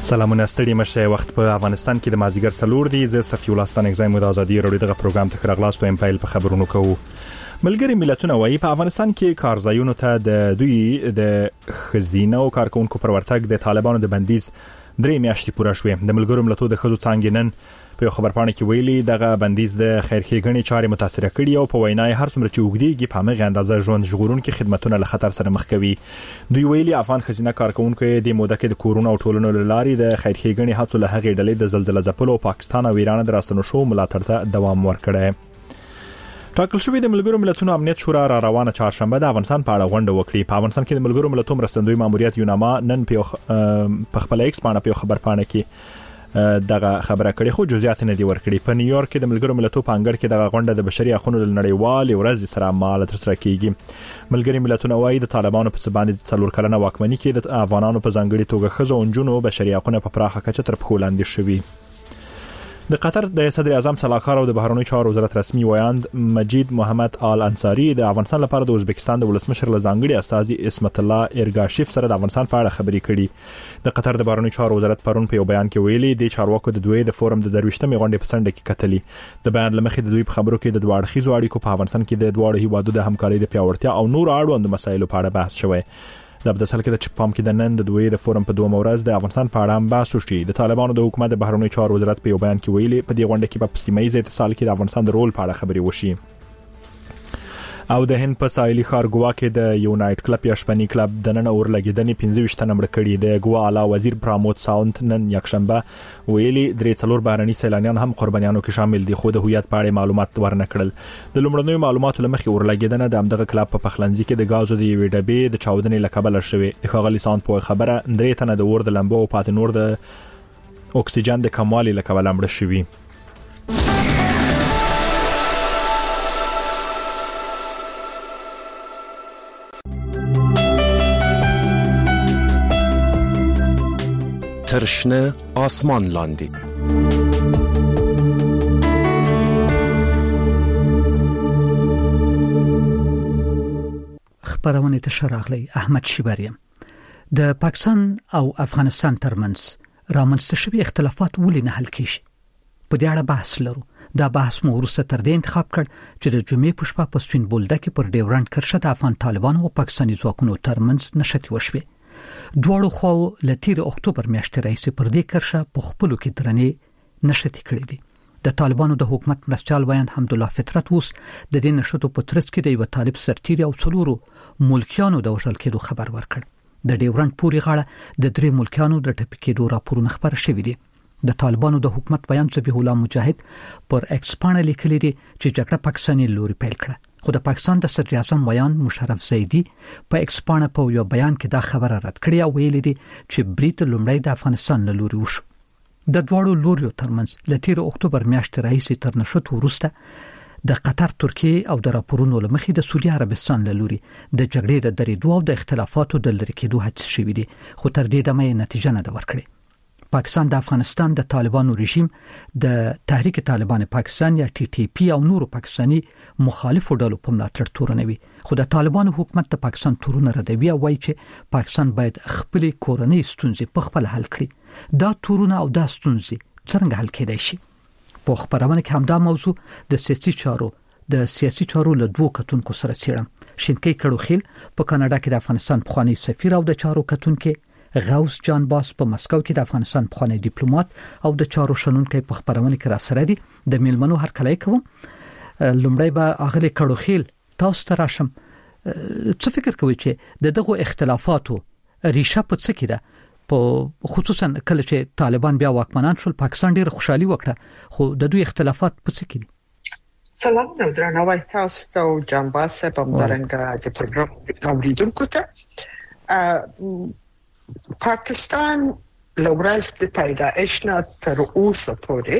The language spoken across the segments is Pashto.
سلامونه ستړي مشه وخت په افغانستان کې د مازیګر سلور دی ز صفی الله ستان اگزایم د ازادي رادیو دغه پروګرام ته خرغلاستو ام پایل په خبرونو کوو. ملګری ملتونه وایي په افغانستان کې کارځایونو ته د دوی د خزینه او کارکونکو پر ورتګ د طالبانو د بندیز 3 میاشتې پوره شوې. د ملګرو ملتونو د خزو څنګه نن په خبرپاڼه کې ویلي دغه بندیز د خیرخېګنې چارې متاثر کړي او په وینای هر څومره چې وګړي په هغه اندازه ژوند ژغورونکو خدماتونه له خطر سره مخ کوي. دوی ویلي افغان خزینه کارکونکو د موده کې د کورونا او ټولنو لاري د خیرخېګنې هڅو له هغې ډلې د زلزلې ځپلو پاکستان او ایران د راستنو شو ملاتړ ته دوام ورکړي. ټاکل شوی د ملګرو ملتونو امنیت شورا را روانه چهارشنبه د افغانستان په اړه غونډه وکړي. په افغانستان کې د ملګرو ملتونو مرستندوی ماموریت یوناما نن په خپل ایکس باندې په خبرپاڼه کې دغه خبره کړې خو جزئیات نه دی ورکړي. په نیویارک کې د ملګرو ملتونو په انګړ کې دغه غونډه د بشري حقوقو نړیوال ورځ سره مال تر سره کیږي. ملګري ملتونو وايي د طالبانو په سباند څلور کلنه واکمنۍ کې د افغانانو په ځانګړي توګه خزو او جنونو بشري حقوقو په پراخه کچه تر پخو لاندې شوي. د قطر د صدر اعظم صلاحکار او د بهرنیو چارو وزارت رسمي ویاند مجید محمد آل انصاری د افغانستان لپاره د ازبکستان د ولسمشر لزانګړي استاذي اسمت الله ارګاشیف سره د افغانستان په اړه خبرې کړي. د قطر د بهرنیو چارو وزارت پرون په یو بیان کې ویلي د چارواکو د دوی د فورم د درويشتمې غونډې په څنډه کې کتلي. د بیان لمخې د دوی په خبرو کې د دوه اړخیزو اړیکو په افغانستان کې د دوه هیوادو د همکارۍ د پیاوړتیا او نور اړوند مسایلو په اړه بحث شوی. د بدسل کې د چپام کې د نن د دوی د فورم په دوه ورځ د افغانستان په اړه بحث وشي. د طالبانو د حکومت د بهرنیو چارو وزارت په یو بیان کې ویلي په دې غونډه کې په سیمه ییز اتصال کې د افغانستان د رول په اړه خبرې وشي. او د هند په ساحلي ښار ګوا کې د یونایټ کلب یا شپنی کلب د نن اور لګیدنې 15 تنه مړ کړي. د ګوا اعلی وزیر پرامود ساونت نن یکشنبه ویلي درې څلور بهرني سیلانیان هم قربانیانو کې شامل دي خو د هویت په اړه معلومات ورنکړل. د لومړنیو معلوماتو لمخې اور لګیدنه د امدغه کلب په پخلنځي کې د غازو د یوې ډبې د چاودنې لکبل شوی. د ښاغلي ساونت په خبره درې تنه د اور د لمبو او پات نور د اکسیجن د کموالي لکبل مړ شوی. ترشنه آسمان لاندی خبرونه ته شراغلی احمد شیبریم. د پاکستان او افغانستان ترمنځ رامنځته شوی اختلافات ولې نه حل کیږي؟ په دې اړه بحث لرو. دا بحث مو وروسته تر دې انتخاب کړ چې د جمعې په شپه په سپین بولده کې پر ډیورنډ کرښه د افغان طالبانو او پاکستاني ځواکونو ترمنځ نښتې وشوه. دواړو خواو له تیر اکتوبر میاشتې راهیسې پر دې کرښه په خپلو کې درنې نښتې کړې دي. د طالبانو د حکومت مرستیال ویاند حمدالله فطرت اوس د دې نښتو په ترڅ کې د یو طالب سرتیري او څلورو ملکیانو د وژل کېدو خبر ورکړ. د ډیورنډ پوري غاړه د درې ملکیانو د ټپي کېدو راپورونه خبر شوي دي. د طالبانو د حکومت بیان ذبیح الله مجاهد پر ایکس باندې لیکلي دي چې جګړه پاکستاني لوري پیل کړه. خو د پاکستان د صدر اعظم ویاند مشرف زیدی په ایکس باندې په یو بیان کې دا خبره رد کړې او ویلي دي چې بریټ لومړی د افغانستان له لوري وشو. د دواړو لوریو ترمنځ له تیر اکتوبر میاشتې راهیسې تر نښتو وروسته د قطر، ترکیه او د راپورونو لمخې د سعودي عربستان له لوري د جګړې د درېدو او د اختلافاتو د لری کېدو هڅې شوې دي خو تر دې دمه نتیجه نه ده ورکړې. پاکستان د افغانستان د طالبانو رژیم د تحریک طالبان پاکستان یا ټي ټي پی او نورو پاکستاني مخالفو ډلو په ملاتړ تورنوي. خو د طالبانو حکومت د پاکستان تورونه ردوي او وایي چې پاکستان باید خپل کورنۍ ستونزې په خپل حل کړي. دا تورونه او دا ستونزې څنګه حل کېدای شي؟ په خبرونه کې همدا موضوع د سیاسي چارو له دوه کتونکو سره څېړم. شینکي کړوخیل په کاناډا کې د افغانستان پخوانی سفیر او د چارو کتونکو غوث جان باس په مسکو کې د افغانستان پخوانی ډیپلوماټ او د چارو شنونکو په خبرونه کې را سره دي. د میلمنو هرکلی کوم. لومړی به اغلی کړوخیل تاسو ته راشم. څه فکر کوئ چې دغه اختلافاتو ریشه په څه کې ده؟ په خصوصا کله چې طالبان بیا واکمنان شول پاکستان ډیر خوشحالي وکړه خو د دوی اختلافات په څه کې دي؟ سلام نو درنوای تاسو ته جان باس په مدرنګ د پروګرام اوریدونکو ته. پاکستان لورالف د پیدایش نه تر اوسه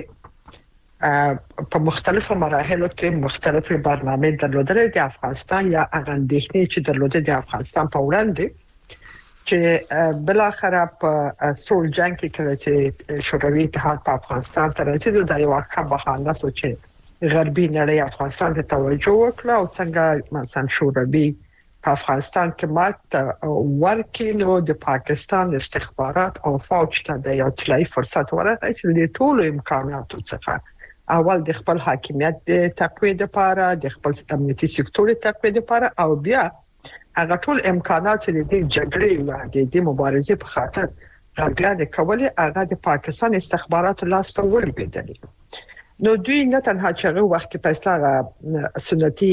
پورې په مختلفو مراحلو کې مختلفې برنامه درلودل د افغانستان یا اغندېښنې چې درلودل د افغانستان په وړاندې چې بل اخر په سول جنگ کې کله چې شوروي اتحاد په افغانستان ته راځي د یو واقع بهانه سوچي غربي نړۍ افغانستان ته توجه وکړه او څنګه مثلا شوروي په افغانستان کې ماته ورکینو د پاکستان استخبارات او فوج ته د یو طلایی فرصت ورکړي چې د ټولو امکاناتو څخه اول د خپل حاکمیت د تقویت لپاره د خپل امنیتي سکتور تقویت لپاره او بیا هغه ټول امکانات چې د جګړې د مبارزې په خاطر غړګړه کولې هغه د پاکستان استخباراتو لاس ته ولوېدل. نو دوی نه تنها چې هغه وخت په اصلاح سنتي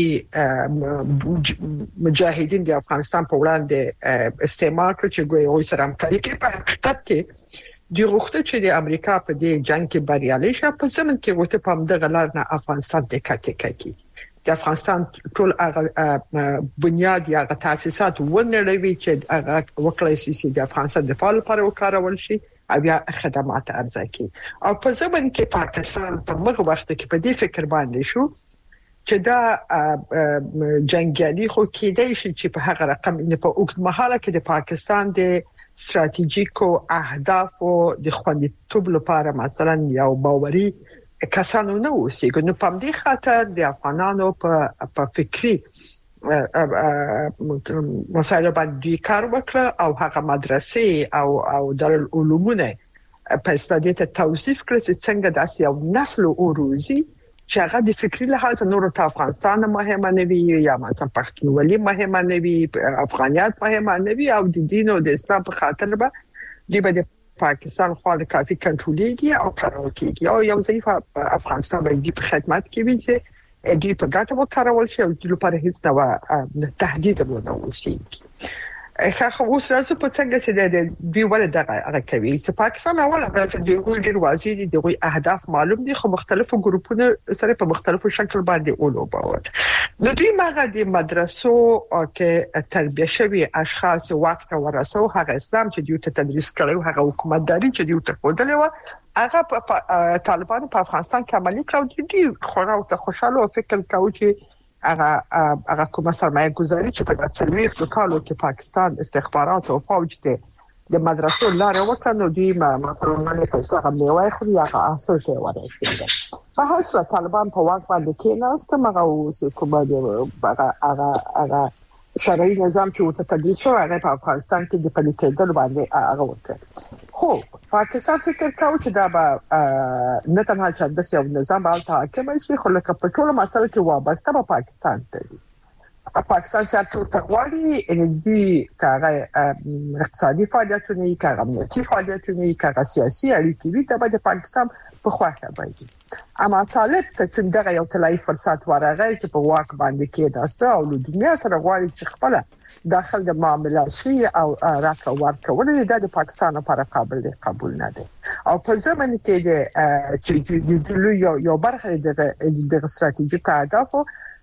مجاهدین د افغانستان په وړاندې استعمال کړ چې ګویا سره همکاري کوي، په حقیقت کې د غوښتنې چې د امریکا په دې جنگ کې بریالي شي په زمن کې وته په همدغه لار نه افغانستان د کټکې د افغانستان ټول بنیاد یا تاسیسات ونړوي چې هغه وکړای شي چې د افغانستان د فعال لپاره وکارول شي او بیا خدمات ارزاکي. او په زمن کې پاکستان په مغه وخت کې په دې فکر باندې شو چې دا جنگیالي خو کېدای شي چې په هغه رقم نه په اوږد مهاله کې د پاکستان د ستراتیژیکو اهدافو د خوندیتوب لپاره مثلا یو باوري کسانو نه اوسېږي. نو په دې خاطر د افغانانو په فکری مسایل باندې کار وکړ او هغه مدرسې او دارالعلومونه په استادیه ته توصیف کړ چې څنګه داسې یو نسل اوروزي چې هغه د فکری لحاظ نور ته افغانستان مهمه نه وي یا مثلا پښتونولي مهمه نه وي، افغانیت مهمه نه وي او د دین او د اسلام په خاطر به د پاکستان خو د کافي کنټرولېږي او کارول کېږي او یو ضعیف افغانستان باندې په خدمت کې وي چې دې په ګټه وکړول شي او د لپاره هیڅ نو تهدید ونه وشي. خو اوس راځو په څنګه چې د دوی ول دغه کوي چې پاکستان اول راځي د ګولډر وازي دغه اهداف معلوم دي خو مختلفو ګروپونو سره په مختلفو شکل باندې اولوبول. نو دوی ماغه د مدرسو کې تربیه شوی اشخاص وخت ورسو هغه اسلام چې دوی ته تدریس کړو هغه حکومتداري چې دوی ته خودلې و هغه په طالبانو په افغانستان کې عملي کړو. دوی خورا او خوشاله او فکر کوي چې هغه کومه سرمایه گذاری چې په څلويخ کالو کې پاکستان استخبارات او فوج د مدرسو لاره وکړه دوی مثلا نه په څه هم نیوي خو هغه اصل ته ورسېږي. په هغه طالبان په واک باندې کې نهسته مګر اوس کومه هغه شرعي نظام چې وته تدریس شو هغه په افغانستان کې د پلیتېدل باندې هغه وکړ. خو پاکستان فکر کاوه چې دا به نه تنها چې د یو نظام حالت حاکم شي خو لکه په ټولو مسایلو کې وابسته به پاکستان ته پاکستان سیاست تغواړي ان دي کاغه اقتصادي فعالیتونه کاغه امنیتي فعالیتونه کاغه سیاسي اړیکې وي د پاکستان په خواخه باندې. اما طالب ته چې دغه یو طلایی فرصت ورغی چې په واک باندې کې داسته او د دنیا سره غواړي چې خپل داخل د معاملات شي او راکړه ورکړه د پاکستان لپاره قبول نه دي. او په زمن کې چې یو برخه د استراتیژیک اهدافو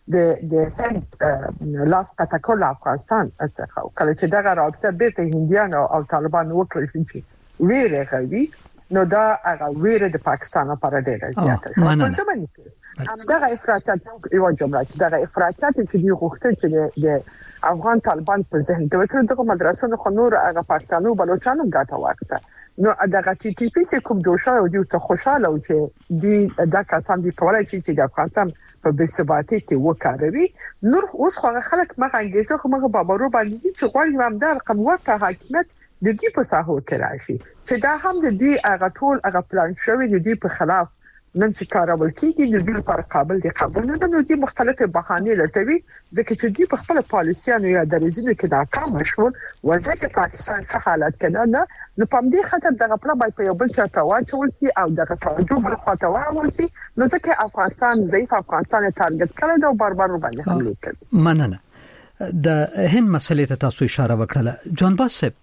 د هند لاس کټکول افغانستان څخه کله چې دغه رابطه بیرته هندیان او طالبان وکړل چې ویره کوي نو دا هغه ویره د پاکستان لپاره ډیره زیاته شوه. په زمن کې دغه افراطیت یو جمله چې دغه افراطیت چې دی غوښتل چې د افغان طالبان په ذهن کې وکړي دغه مدرسو خو نور هغه پښتنو بلوچستان ګټه واخیسته. نو دغه ټي ټي پی چې کوم جوړ شو دی ته خوشاله او چې دی دا کسان دي کولای شي چې د افغانستان په بېثباتۍ کې وکاروي. نور اوس خو خلک مغه انګیزه خو مغه بابارو باندې چې غواړي هم د رقم ورته حاکمیت د دې په ساحو کې راشي چې دا هم د دې هغه ټول هغه پلان شوی د دې په خلاف نن چې کارول کېږي د دې لپاره قابل دي قبول نه نو دي مختلفه بهانې لټوي ځکه چې دې په خپل پالیسیانو یا درېزونو کې ناکام شول وځکه پاکستان څه حالت کړه نه نو په دې خاطر دغه پلا باید په یو بل چاته واچول شي او دغه توجه بل خواته واول شي نو ځکه افغانستان ضعیف افغانستان ټارګټ کړی او باربر باندې حمله کوي. مننه. د هند مسلې ته تاسو اشاره وکړه. جان باسب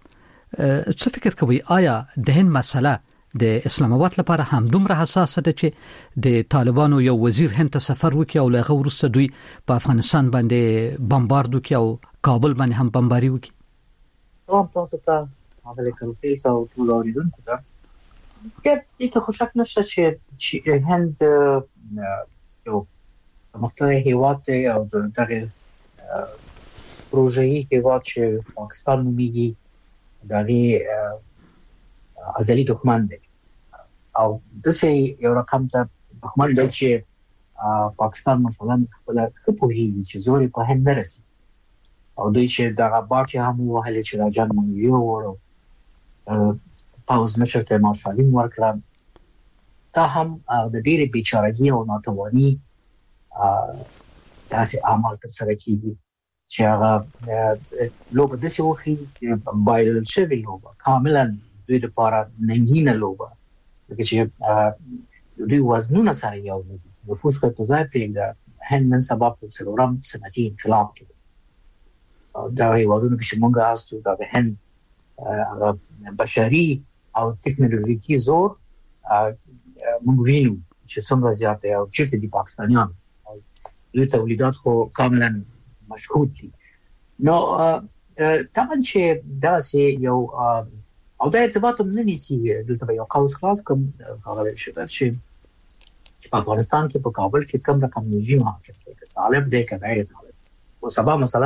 څه فکر کوي آیا د هند مسله د اسلام آباد لپاره هم دومره حساسه ده چې د طالبانو یو وزیر هند ته سفر وکړي او لغه ورسته دوی په افغانستان باندې بمبارد وکړي او کابل باندې هم بمباري وکړي؟ تاسو ته علیکم السلام او ټول اوریدونکو ته دې خو شک نشته چې هند یو مختلف هیواد دی او دغه پروژې هیواد چې پاکستان نومیږي دغه ازلی دښمن دی او دسه یو رقم ته دښمن دی چې پاکستان مثلا خپل خپوهي چې زوري په هند نه رسي او دوی چې دغه باټي هم وهلې چې دا جرمن یو ورو پاوز مشر ته مارشالین ورکړه دا هم د ډېرې بیچارهګي او ناتواني داسې عمل ترسره کیږي چې هغه لوبه داسې وخی بایل شوی لوبه کاملا دوی لپاره ننګینه لوبه چې دوی وزنونه سره یو دي نفوس په ځای پرېږده هند نن سبا په څلورم صنعتي انقلاب کې دا هیوادونه چې موږ آستو دا د هند بشري او ټکنالوژیکي زور موږ وینو چې څنګه زیاته او چې د پاکستانیان دوی تولیدات خو کاملا مشهود دي نو طبعا چې دا سي یو او دا ارتباط نه نيسي دلته یو قوس خلاص کوم هغه چې افغانستان کې په کابل کې کوم رقم رژیم حاکم دی طالب دی که غیر طالب او سبا مثلا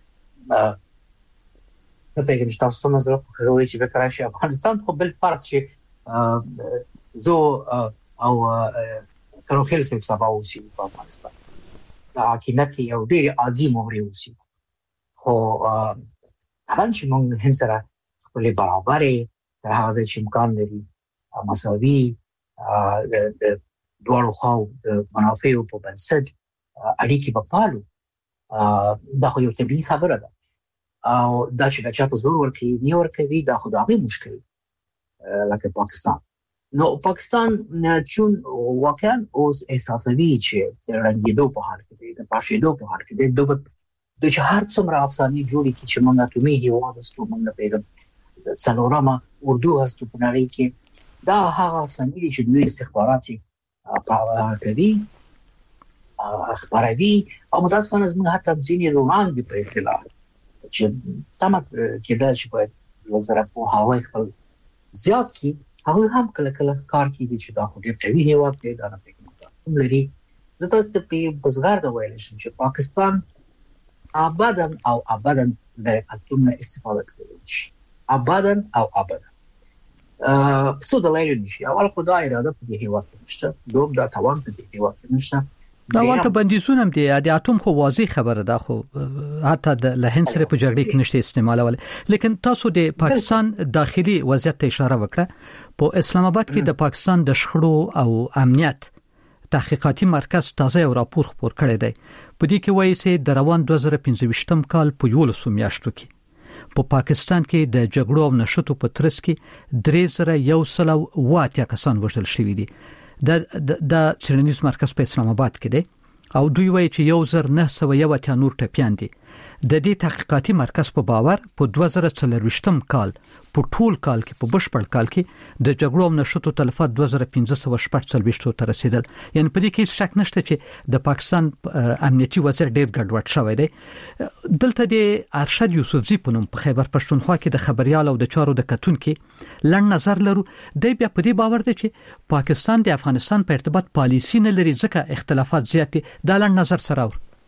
په دې کې تاسو څنګه زه په کوم چې به راشي افغانستان خو بل فرض شي زو او تروفیل څخه سبا اوسي په افغانستان دا حکومت یو ډېر عادي موري اوسي خو طبعا چې موږ هم سره خپل برابرې تر هغه چې امکان لري مساوي د دوړو خو د منافعو په بنسټ اړیکې په پالو دا خو یو طبيعي خبره ده او دا چې د چا په زور ورکوي نه ورکوي دا خو دا غي مشکل لکه پاکستان نو پاکستان چون واقعا اوس احساسوي چې رنګیدو په حال کې دی د پاشېدو په حال کې دی د چې هر څومره افسانې جوړې کی چې موږ اتمي هیواد استو موږ پیغام څلورمه اردو هستو په نړۍ کې دا هغه افسانې چې دوی استخباراتي کوي خبروي او متاسفانه موږ حتی ځینې روان دي په اصطلاح چې تمام کېدای شي په وزارت په هواي خپل زیات کی هغه هم کله کله کار کوي چې دا خو ډېر طویل هیواد دی دا نه کوم لري زه تاسو ته په بزګر دا ویل شم چې پاکستان ابداً د اتومه استفاده کوي ابداً څه دلایل نشي اول خدای اراده په دې هیواد کې نشته دوم دا توان په دې هیواد کې نشته دا ولته بندیزونه هم دي د اتوم خو واضح خبره ده خو حتی د لهند سره په جګړه کې نشته استعمالول لیکن تاسو د پاکستان داخلي وضعیت ته اشاره وکړه په اسلام آباد کې د پاکستان د شخړو او امنیت تحقیقاتي مرکز تازه یو راپور خپور کړی دی په دې کې وایي چې د روان 2015 کال په 11 میاشتو کې په پاکستان کې د جګړو او نشټو په ترڅ کې 3108 کسان وژل شوي دي د څېړنیز مرکز په اسلام آباد کې دی او دوی وایي چې 1901 نور ټپيان دي د دې تحقیقاتي مرکز په باور په 2024 کال په ټول کال کې په بشپړ کال کې د جګړو او نشټو تلفات 2540 ته رسیدل یعنی په دې کې شک نشته چې د پاکستان امنیتي وضعیت ډېر ګډوډ شوی دی دلته د ارشد یوسفزي په نوم په خیبر پښتونخوا کې د خبريال او د چارو د کتونکو لړ نظر لرو د بیا په دې باور دی چې پاکستان د افغانستان په ارتباط پالیسی نه لري ځکه اختلافات زیات دي د لړ نظر سره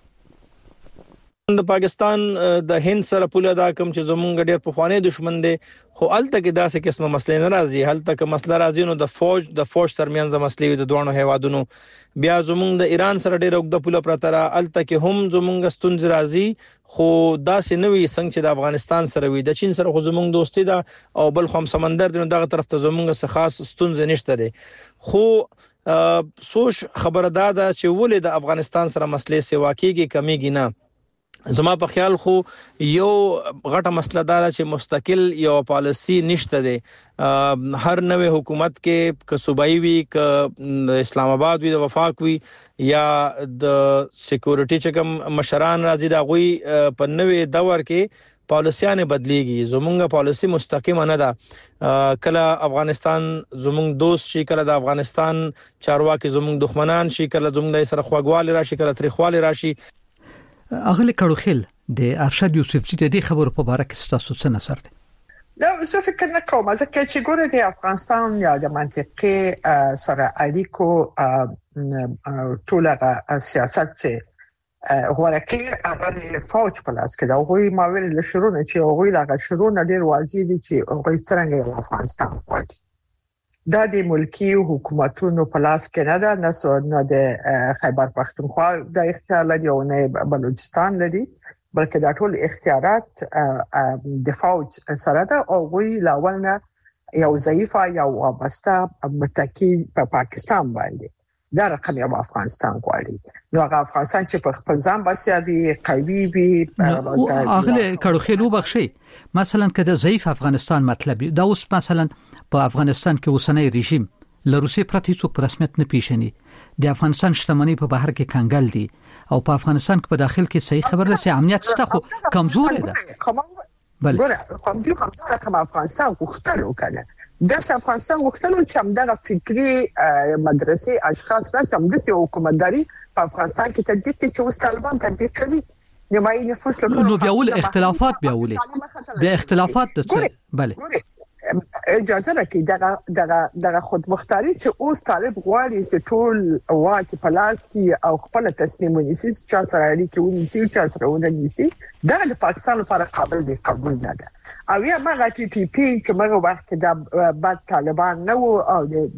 د پاکستان د هند سره پوله دا کوم چې زمونږ ډېر په خوانې دشمن دي خو الته کې داسې قسمه مسلې نه راځي الته کې مسله راځي نو د فوج ترمنځ مسلې د دوه هیوادونو بیا زمونږ د ایران سره ډېر وګړه پوله پرته را الته کې هم زمونږ ستونزې راځي خو داسې نوې څنګه چې د افغانستان سره وي د چین سره خو زمونږ دوستي ده او بل خو سمندر دی نو دغه طرف ته زمونږ څه خاص ستونزې نشته دي خو سوچ خبره ده چې ولې د افغانستان سره مسلې سیوا کېږي کمیږي نه زما په خیال خو یو غټه مسله دا چې مستقل یو پالیسی نشته دی هر نوې حکومت کې ک صوبایي وي ک اسلام آباد وي د وفاق وي یا د سکیورټي چکم مشران راځي دا غوي په نوې دور کې پالیسیانه بدليږي زمونږ پالیسی مستقیمه نه ده کله افغانستان زمونږ دوست شي کله د افغانستان چارواکي زمونږ دښمنان شي کله زمونږ سره خواګوالي راشي کله تاریخوالي راشي اغلی کړوخیل د ارشد یوسفزي د دې خبرو په اړه کې تاسو څه نظر دی دا زه فکر نه کوم ځکه چې ګوره د افغانستان یا د منطقې سره اړیکو ټولغه سیاست څخه غوړکه هغه د فوج په لاس کې دا غوي ماویل له شروع نه چې غوي لاغه شروع نه ډیر واضح دي چې غوي څنګه افغانستان وایي دا د ملکی حکومتونو په لاس کې نه ده نه د خیبر پښتونخوا د اختیار لري او نه بلوچستان لري بلکې دا ټول اختیارات د فوج سره ده او وی لاولنه یو ضعیفه یو وابسته متکی په پاکستان باندې دا رقم یو افغانستان غواړي نو هغه افغانستان چې په خپل ځان بسیابي قوي وي اغله کړو خلو بخشي مثلا کده ضعیف افغانستان مطلب دا اوس مثلا په افغانستان کې اوسنۍ رژیم له روسي پرته هیڅ په رسمیت نه پیژني د افغانستان شتمنۍ په بهر کې کنګل دي او په افغانستان کې په داخل کې صحیح خبر ده چې امنیت شته خو کمزور ده بله کوم دي کوم افغانستان غوښتلو کنه د افغانستان غوښتلو چې همدغه فکری مدرسې اشخاص راسم د حکومتداري په افغانستان کې تدبیر کې چې اوس طالبان تدبیر کوي نیمایي نفوس له نو بیاول اختلافات بیا اختلافات د بله اجازه راکړي دغه خودمختاري چې اوس طالب غواړي چې ټول واکي په لاس کې او خپل تصمیم ونیسي چې سره اړیکې ونیسي چې سره ونیسي د پاکستان لپاره قابل دی قبول نه ده او یا مغه ټي ټي پی چې مغه وخت کې د بعد طالبان نو او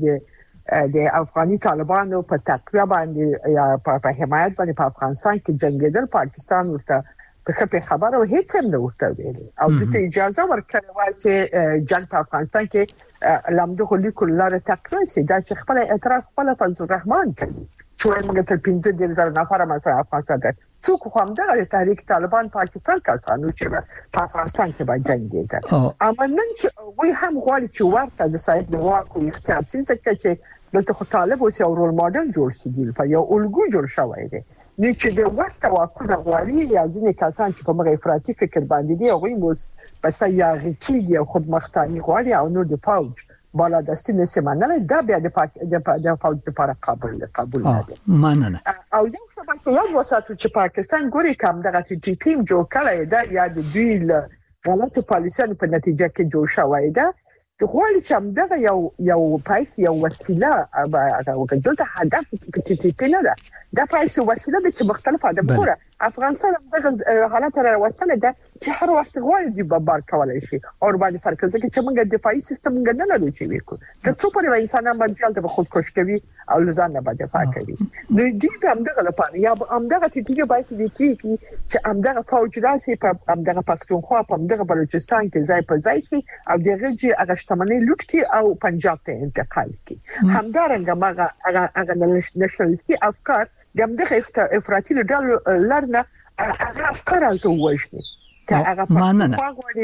د افغاني طالبانو په تقویه باندې یا په حمایت باندې په افغانستان کې جنگیدل پاکستان ورته په خبره هیڅ هم نه ورته ویل او د اجازه ورکړه چې جنگ په افغانستان کې لامده لیکل لاره تقویه سي دا چې خپل اعتراف خپل فضل الرحمن کوي چې موږ ته 15,000 نفر مثلا افغانستان ته څوک هم دغه تحریک طالبان پاکستان کسانو چې په افغانستان کې باندې جنگیدل اما نن چې وی هم غواړي چې ورته د صاحب واکو اختیار سي ځکه چې دلته خو طالب اوس یو رول ماډل جوړ شي په یو الګو جوړ شوی دی نو چې د ورته واکو د غواړي یا ځینې کسان چې په مغه افراطي فکر باندې دی هغه موږ پس یا غکیږي او خودمختاري غواړي او نو د فوج بالا دستي نشي منل دا بیا د فوج لپاره قابل نه دي مننه او یو څه باندې یاد وساتو چې پاکستان ګوري کوم دغه ټي پی جوړ کړی دا یا د دوی غلطو پالیسیانو په نتیجه کې جوړ شوی دا غواړي چې همدغه یو پیسې یو وسیله هغه دلته هدف ټي ټي پی نه ده دا پیسې وسیله ده چې مختلف هدف ګوره افغانستان دغه حالت را وستل ده چې هر وخت غواړي د بمبار کولای شي او باندې فرق ځکه چې موږ دفاعي سیستم نه لرو چې وکړو که څو پر انسانان باندې د خودکش کوي او لزان نه باندې دفاع کوي نو دې همدغه لپاره یا همدغه ټي ټي پی پیسې دي چې همدغه فوج راسي په همدغه پښتونخوا په همدغه بلوچستان کې ځای په ځای شي او دغه چې هغه شتمنۍ لوټ کی او پنجاب ته انتقال کی همدارنګه هغه نشنالیستي افکار دغه افراطي لرنه هغه افکار الته وښني مننه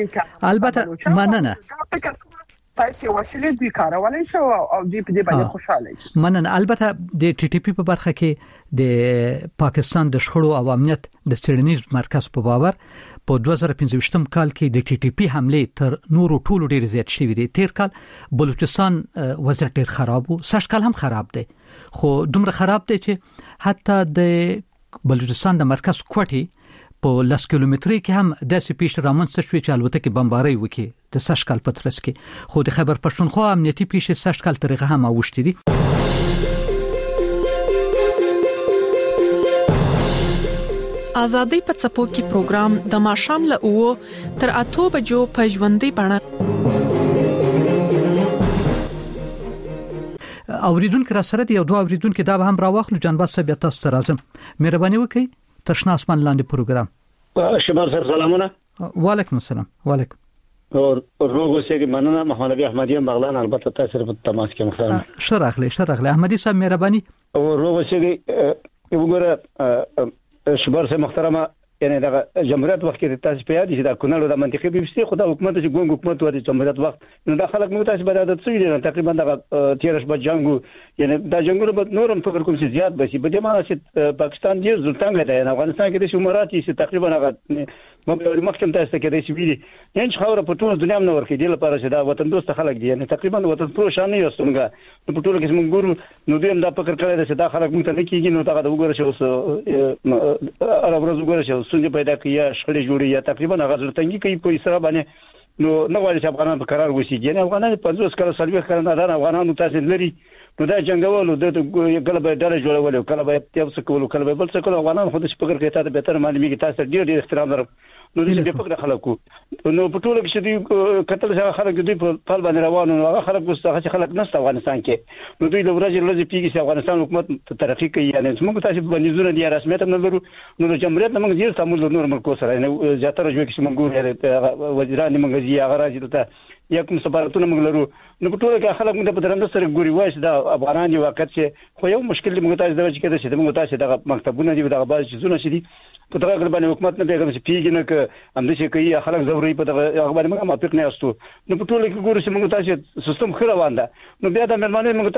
البته مننه پیسې وسیله دوی کارولای شو او دوی په دې باندې خوشاله دي مننه البته د ټي ټي پی په برخه کې د پاکستان د شخړو او امنیت د څېړنیز مرکز په باور په 2015 کال کې د ټي ټي پی حمله تر نورو ټولو ډیر زیات شوې دي تیر کال بلوچستان وضع ډیر خراب وو سږ کال هم خراب دی خو دومره خراب دی چې حتی د بلوچستان د مرکز کوټي په 10 کیلومتري کې هم د سپیش رامنځته شوې چې البته بمباري وکي د سشکل پترس کې خو د خیبر پښتونخوا امنیتي پیښې سشکل طریقه هم اوښتې دي ازادي په څپو کې پروګرام د ماشام له او تر 8 بجو په ژوندۍ بڼه اوریدونکو را سره دی یو دوه اوریدونکو دا به هم راوخلو جنبات سبیا تاسو ته راځم مهرباني وکړئ تشنا اسمان لاندې پروګرام شمار سره سلامونه وعلیکم السلام وعلیکم او روغ اوسئ مننه محمد ابي احمدي بغلان البته تاسو په تماس کې مخالفه شرخله احمدي صاحب مهرباني او روغ اوسئ وګوره شمار سره محترمه یعنی دا جمهوریت وخت کې تاسو په یاد شي دا کونړ د منطقي بيستي خو د حکومت چې ګونګ حکومت ورته جمهوریت وخت نو دا خلک نو تاسو به عادت شوی دي تقریبا دا تیرش به جنگو یعنی دا جنگونه به نورم فکر کوم چې زیات بشي په دې معنی چې پاکستان ډیر زلطنګ دی نه افغانستان کې د شماراتي چې تقریبا هغه مبلغ مخکم تاسو کې د شي ویلي یعنی خبره په ټول دنیا نه ورکې دی لپاره چې دا وطن دوست خلک دي یعنی تقریبا وطن پرو شان نه یوستونګه په ټول کې موږ ګورو نو دوی دا فکر کړی چې دا خلک موږ ته نه کیږي نو دا وګوره چې اوس عرب ورځ وګوره چې سنجي پیدا کیه شخړې جوړي یا تقریبا هغه زلطنګي کوي په اسره باندې نو نه غواړي چې افغانان په قرار وشي یعنی افغانان 50 کال سلوي کړنه دا افغانانو تاسو لري نو دا جنگولو د کله به ډله جوړول کله به یو څه کول کله به بل څه کول افغانان خو د فکر کې تاسو به تر معلومي کې تاسو ډیر احترام لرم نو د فکر خلکو نو په ټول کې چې کتل څنګه خلک دوی په پال باندې روانو هغه خلک مستحق خلک نشته افغانستان کې نو دوی له ورځې پیږي چې افغانستان حکومت ترقی کوي یعنی موږ تاسو باندې زونه دي رسمیت نه لرو نو د جمهوریت موږ ډیر تعامل نور ملکو سره نه زیاتره جو کې موږ وزیران موږ زی هغه راځي ته یا کوم سفارتونه موږ لرو نو په ټول کې خلک موږ په درنده سره ګوري وایي دا افغانان یو وخت چې خو یو مشکل موږ تاسو د وجه کې چې موږ تاسو د مکتبونه دي دغه باز چیزونه شدي په دغه باندې حکومت نه پیغام چې پیګ نه ک هم د شي کوي خلک ضروري په دغه باندې موږ موافق نه یاستو نو په ټول کې ګوري چې موږ تاسو سیستم خره وانده نو بیا د مېرمنې موږ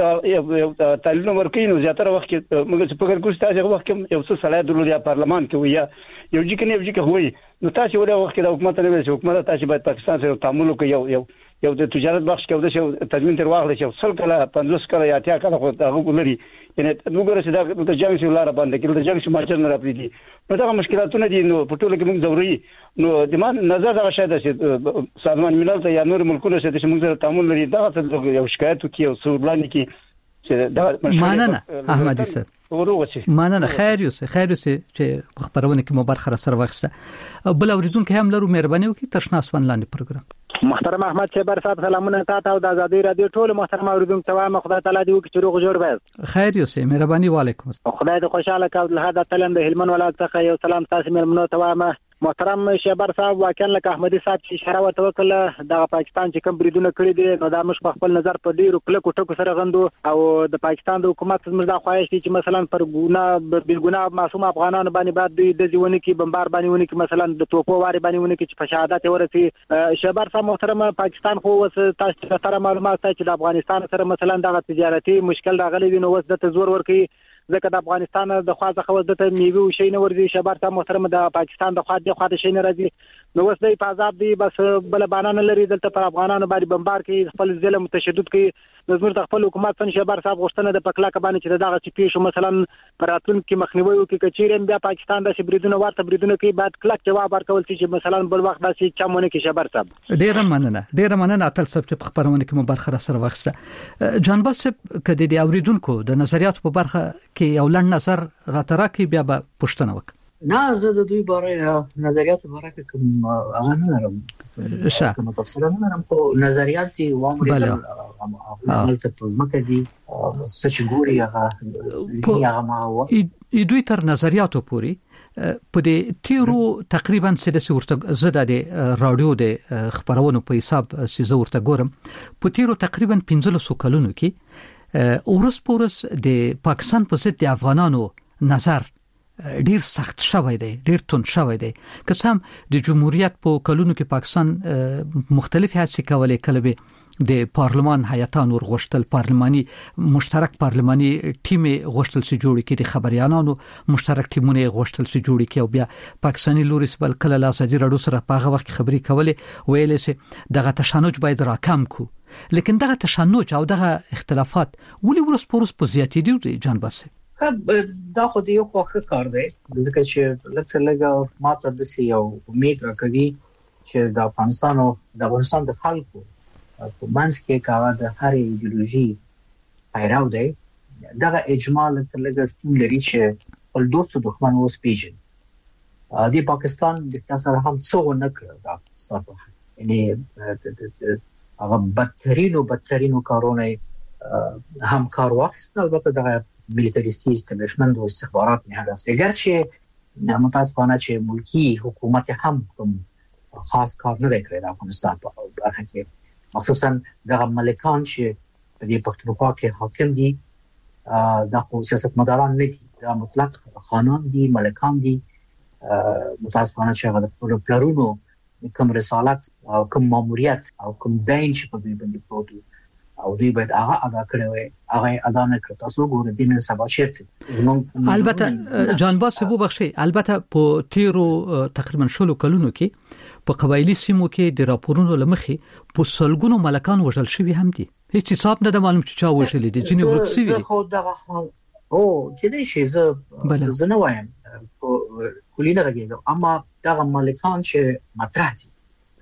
تاسو د تعلیم ورکې نو زیاتره وخت کې موږ په فکر کوو تاسو وخت کې یو څه صلاحیت درلودي پارلمان کې ویا یو ځکه نه یو ځکه وایي نو تاسو ولې وخت کې د حکومت نه ویل چې حکومت تاسو باید پاکستان سره تعامل وکړي یو د تجارت بخش کې د تضمین تر واغله چې سل کله 50 کله یا 80 کله خو هغه لري یعنی وګوره چې د جنگ شو لاره باندې کې د جنگ شو ماچر نه راپېدي نو دا مشکلاتونه دي نو په ټول کې موږ ضروري نو د مان نظر دا شاید چې سازمان ملل ته یا نور ملکونو سره چې موږ سره تعامل لري دا یو شکایت کوي او سورلانی کې چې دا مننه احمدي صاحب مننه خیر یوسه چې خبرونه کې مو برخه سره واخسته بل اوریدونکو هم لرو مهرباني وکړئ ترشناس لاندې پروګرام محترم احمد شیبر صاحب سلامونه تاسو او د آزادۍ رادیو ټول محترم اوریدونکو ته وایم خدای تعالی دې وکړي چې روغ جوړ وي خیر یوسه مهرباني وعلیکم خدای دې خوشاله کړي له هدا تلم د هلمن ولایت څخه یو سلام تاسو مېرمنو ته وایم محترم شیبر صاحب واقعا لکه احمدي صاحب چې اشاره وکړه د پاکستان چې کوم بریدونه کړی دي نو دا مش خپل نظر په ډیرو کلکو ټکو سره غندو او د پاکستان د حکومت زموږ د خواهش دي چې مثلا پر ګناه معصوم افغانانو باندې بعد د ځونه کې بمبار باندې ونه کې مثلا د توپو واري باندې ونه کې چې په شهادت ورسي شیبر صاحب محترم پاکستان خو تاسو ته معلومات چې د افغانستان سره مثلا د تجارتي مشکل راغلي دي نو وس د تزور ورکی ځکه د افغانستان د خواځه خو د میوه او شي نه ورځي شبر ته محترم د پاکستان د خواځه شي نه راځي نو وس د آزاد دي بس بل بانان لري دلته پر افغانانو باندې بمبار کوي خپل ظلم تشدد کوي نظر د خپل حکومت څنګه شبر صاحب غوښتنه د پکلاک باندې چې دغه چې پیښو مثلا پراتون کې مخنیوي وکړي کچېرم بیا پاکستان د شبریدونه ورته بریدونه کوي بعد کلک جواب ورکول چې مثلا بل وخت داسې چمونه کې شبر صاحب ډیر مننه اتل صاحب چې خبرونه کې مو برخه سره واخسته جان بس کدي د اوریدونکو د نظریات په برخه کې یو لړ نظر راتراکي بیا به پښتنه وک نه زه د دوی باره نظریات باره کوم هغه نه لرم کوم تفصیل نه لرم خو نظریات دي وامر عملته پزماکه دي څه ګوري هغه ما هو دوی تر نظریاتو پوری په دې تیرو تقریبا سده ورته زده د رادیو د خبرونو په حساب سيزه ورته ګورم په تیرو تقریبا 15 کلونو کې اورس پورس د پاکستان په ضد د افغانانو نظر ډیر سخت شوی دی ډیر تون شوی دی که څم د جمهوریت په کلونو کې پاکستان مختلف هڅې کولې کله به د پارلمان هیئتانو ورغشتل پارلماني مشترک پارلماني ټیم غشتل سي جوړ کړي خبريالانو مشترک ټیمونه غشتل سي جوړ کړي او بیا پاکستاني لوري سبل کله لا سجی رډو سره په هغه وخت خبري کولې ویلې سي دغه تشنج باید راکم کو لیکن دغه تشنج او دغه اختلافات ولې ورس پورس په زیاتې دي جان باسه دا خو د یو خوخه کار دی ځکه چې لکه ماته د یو امید راکوي چې د افغانستان د خلکو په منځ کې کاوه د هر ایدئولوژي پیرو دی دغه اجماع لکه لري چې ول دوست دښمن اوس پیژن د پاکستان د سره هم څو نه کړ دا څه یعنی هغه بدترینو کارونه هم کار واخیست البته دغه ملیتاریستی استبلیشمنت و استخبارات نه هدف گرچه متاسفانه چې ملکی حکومت هم کوم خاص کار نه کړی د افغانستان په اړه کې مخصوصا د ملکان چې په دې پښتونخوا کې حاکم دي د خو سیاستمداران نه دي دا مطلق خانان دي ملکان دي متاسفانه چې هغه د پلرونو کوم رسالت او کوم ماموریت او کوم دین چې په دې باندې پروت او دوی باید هغه ادا کړی وي هغه ادا نه کړ تاسو ګورئ د نن سبا چیرته البته جان باز بو بخشي البته په تیرو تقریبا شلو کلونو کې په قبایلی سیمو کې د راپورونو لمخي په سلګونو ملکان وژل شوی هم دي هیڅ حساب نه د معلوم چې چا وژل دي ځینې ورکسي دي خو دا او کله شي زه نه وایم کولی نه راګیږم اما دا ملکان چې مطرح دي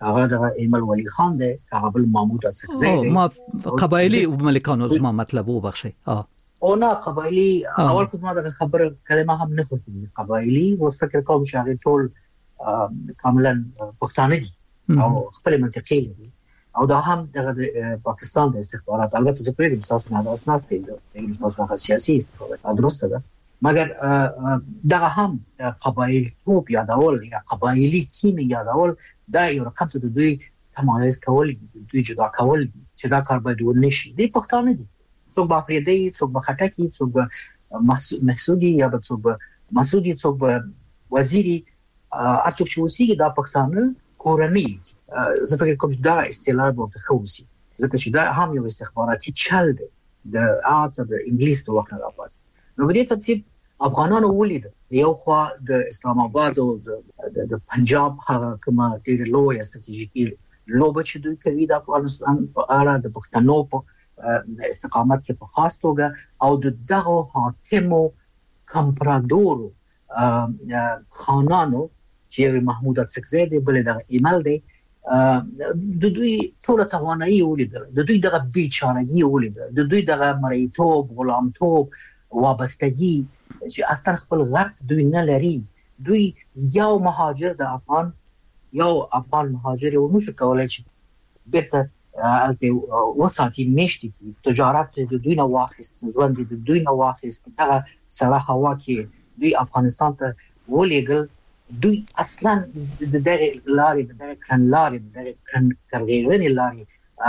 هغه د ایمل ولی خان دی، هغه بل محمود اڅکزی دی. ما قبایلی ملکانو زما مطلب وبخښي. او نه قبایلی اول خو ما د خبره کلمه هم نه خوښه. قبایلی اوس فکر کوم چې هغه ټول کاملا پښتانه دي او خپل منطقې لري او دا هم د پاکستان د استخبارات. البته زه پرې تاسو نه اساس تیزه د تاسو سیاسي استخبارات درسته ده، مګر دا هم قبایل توپ یادول یا قبایلی سیمه یادول دا یو رقم ته دوی تمایز کول، دوی جدا کول چې دا کار باید ونشي. د پښتانه دي څوک به پرېدي، څوک به خټکی، څوک به مسعودي یا به څوک به مسعودي، څوک به وزیری، اڅوک چې وسیږي دا پښتانه کورنۍ. زه فکر کوم دا اصطلاح به خوسي ځکه چې دا هم یو استخباراتي چل دی د د انګلیس د وخت راپات. نو په دې ترتیب افغانانو ولید یو خو د اسلام آباد او د پنجاب هغه کومه ډېر لوی استراتیژیکي لوبه چې دوی کوي د افغانستان په اړه د پښتنو په استقامت کې په خاص توګه او د دغه حاکمو کمپرادورو خانانو چې محمود اڅکزی دی، بل د ایمل دی، د دوی ټول توانایي ولیدل، د دوی دغه بیچارهګي ولیدل، د دوی دغه مریتوب، غلامتوب، وابستګي چې اصلا خپل غږ دوی نه لري. دوی یو مهاجر د افغان مهاجر و نشو کولای چې بیرته وساتي نشتی تجارت د دوی نه واخیست، ژوند د دوی نه واخیست، دغه سره هوا کې دوی افغانستان ته ولېږل. دوی اصلا د دغه لارې د دغه کړنلارې د دغه کړنلارې لارې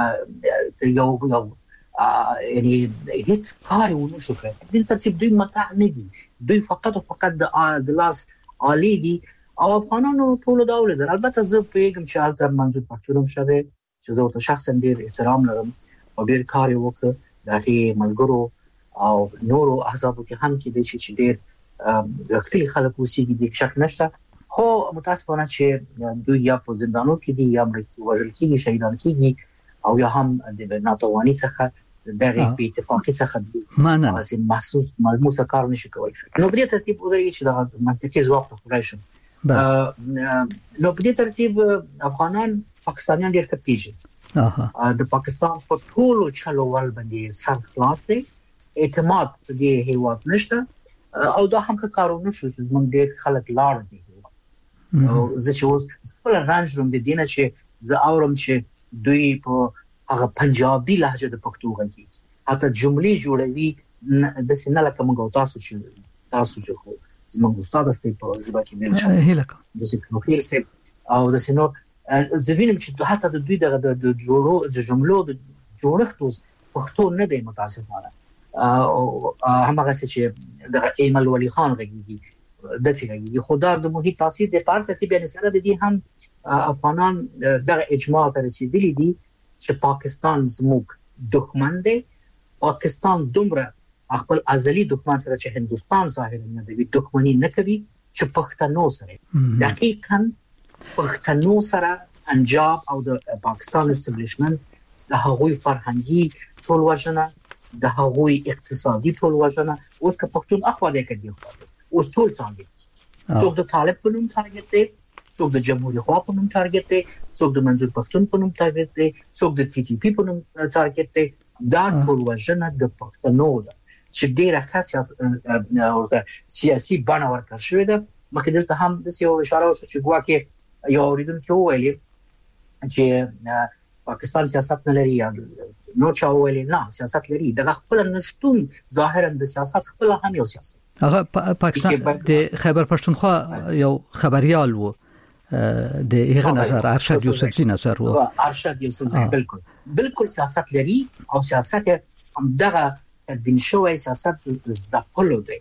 یو یعنی هیڅ کار ونه شو کړی. د ترتیب دوی متاع نه دي، دوی فقط د لاس عالی دي او افغانانو ټول دا ولې. البته زه پیغام چې البته منظور پښتون شوه چې زه ورته شخصا ډیر احترام لرم او ډیر کار وکړ دغه ملګرو او نورو احزابو کې هم کې د چې ډیر وختي خلک وسیږي د شک نشته. خو متاسفانه چې دوی یا په زندانو کې دي یا وژل کېږي، شهیدان کېږي او یا هم د ناتواني څخه دغه اتفاقی څخه معنی محسوس ملموس کار نشي کولای. نو په دې ترتیب ودرېږي چې دا منطقي ځواب خورای شي. نو په دې ترتیب افغانان پاکستانیان ډېر ښه پیژني. د پاکستان په ټولو چلو ول باندې سر خلاص دی، اعتماد په دې هیواد نشته او دا هم کارونه شو چې موږ ډېر خلک لاړ دي. او زه چې اوس خپل رانج روم د دینه چې زه اورم چې دوی په هغه پنجابي لهجه د پښتو غږی حتی جملې جوړوي د سینه لکه موږ تاسو چې خو موږ استاد استي په ژبه کې نه شي هلکه د سکروفیر سي او د سينو زوینم چې حتی د دوی د جملو د جوړښت اوس پښتو نه دی متاسفانه. او همغه چې د ایمل ولی خان غږی د څنګه خدای د محیط تاثیر د پارس چې بیا سره د دې هم افغانان د اجماع ته رسیدلی دي چې پاکستان زموږ دښمن دی. پاکستان دومره خپل ازلی دښمن سره چې هندستان ظاهر نه دی دښمنی نه کوي چې پښتنو سره دقیقاً پښتنو سره پنجاب او د پاکستان استابلیشمنت د هغوی فرهنګي ټول وژنه، د هغوی اقتصادي ټول وژنه اوس که پښتون اخواله کوي او ټول ټارګټ څوک د طالب په نوم ټارګټ دی، څوک د جمهوریت خوا په نوم ټارګټ دی، څوک د منظور پښتون په نوم ټارګټ دی، څوک د ټي ټي پی په نوم ټارګټ دی. دا ټول وژنه د پښتنو ده چې ډیره ښه سیاسي بڼه ورکړل شوې ده. مخکې دلته هم د یو اشاره وشوه چې ګواکې یو اوریدونکي وویل چې پاکستان سیاست نه لري یا نو چا ویل نه سیاست لري. دغه خپل نشټون ظاهرا د سیاست خپل هم یو سیاست. هغه پاکستان د خیبر پښتونخوا یو خبريال وو د هغه نظر ارشد یوسفزی نظر وو. ارشد یوسفزی بالکل سیاست لري او سیاست هم دغه تدین شوی سیاست زغلو دی.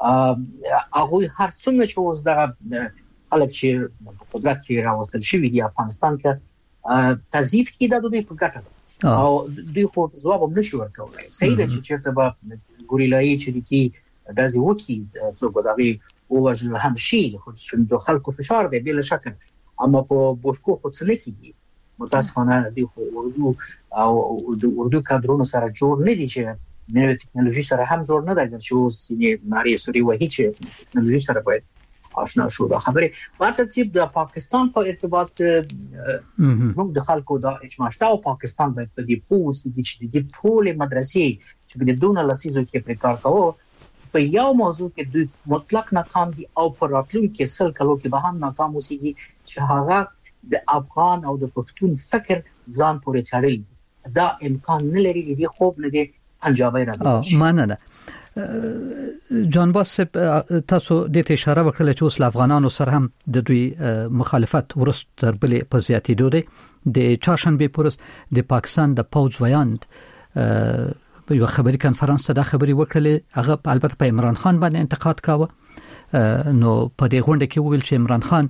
هغه هر څنګه چې اوس دغه خلک چې قدرت کې راوستل شوی دی افغانستان کې تضعیف کې د دوی په ګټه او دوی خو ځواب هم نشي ورکولای. صحیح ده چې چېرته به ګوریلایي چې کی دازي وکی څوک دغه وژل هم شي خو د خلکو فشار دی بل شک، اما په بوشکو خو څه نه کیږي. متاسفانه دی خو اردو او د اردو کادرونو سره جوړ نه دي چې نوې ټکنالوژي سره هم جوړ نه دی چې اوس یې ناری سوري وایي چې ټکنالوژي سره باید آشنا شو دا خبره ورته د پاکستان په ارتباط زموږ د خلکو دا اجماعتا او پاکستان باید په دې پوس د ټول مدرسې چې د دونه لسیزو کې پریکار کوو په یو موضوع کې د مطلق ناکام دي او پر راتلونکي سل کلو کې به هم ناکام وسیږي چې هغه د افغان او د پښتون فکر ځان پورې تړلی دا امکان نه لري دې خوب نه دي پنجابی راځي مننه جان باس تاسو د ته اشاره وکړه چې اوس افغانانو سره هم د دوی مخالفت ورست تر بلې په زیاتېدو دی د چهارشنبه پورس د پاکستان د پوز ویاند په یو خبري کانفرنس ته دا خبري وکړلې هغه البته په عمران خان باندې انتقاد کاوه نو په دې غونډه کې ویل چې عمران خان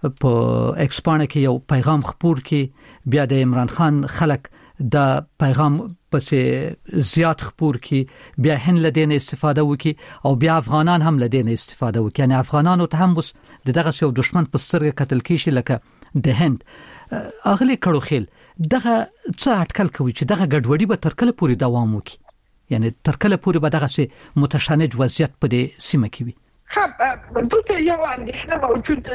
په ایکسپانه کې یو پیغام خپور کې بیا د عمران خان خلک دا پیغام پس زیات خپور کی بیا هن لدین استفاده وکي او بیا افغانان هم لدین استفاده وکي یعنی افغانانو ته هم بس دغه یو دشمن پسترګه قتل کیشي لکه د هند اغلی کړو خیل دغه څه اټکل کوي چې دغه ګډوډي به تر کله پورې دوام وکي یعنی تر کله پورې به دغه متشانج وضعیت په دې سیمه کې وي دلته یو اندېښنه موجود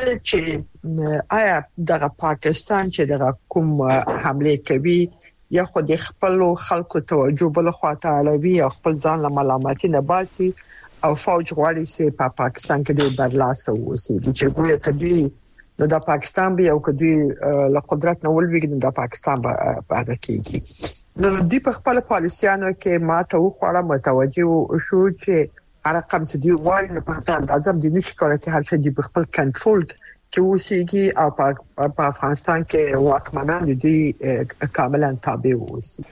چې آیا دغه پاکستان چې دغه کوم حمله کوي یا خود خپل خلکو توجه بل خواته اړوي او خپل ځان له ملامتۍ نه باسي او فوج غواړي چې په پاکستان کې د برلاسه ووسي چې ګویا کدي نو د پاکستان به یو کدي له قدرت نه ولوي نو د پاکستان به هغه کېږي نو د په خپل پالیسیانو کې ماته وخوړه متوجه شو چې رقم چې دی غواړي نه په اندازه د نشي کولای چې هر څه دی په خپل کنټرول کې وسیږي او په افغانستان کې واکمنان دي کاملا تابع ووسي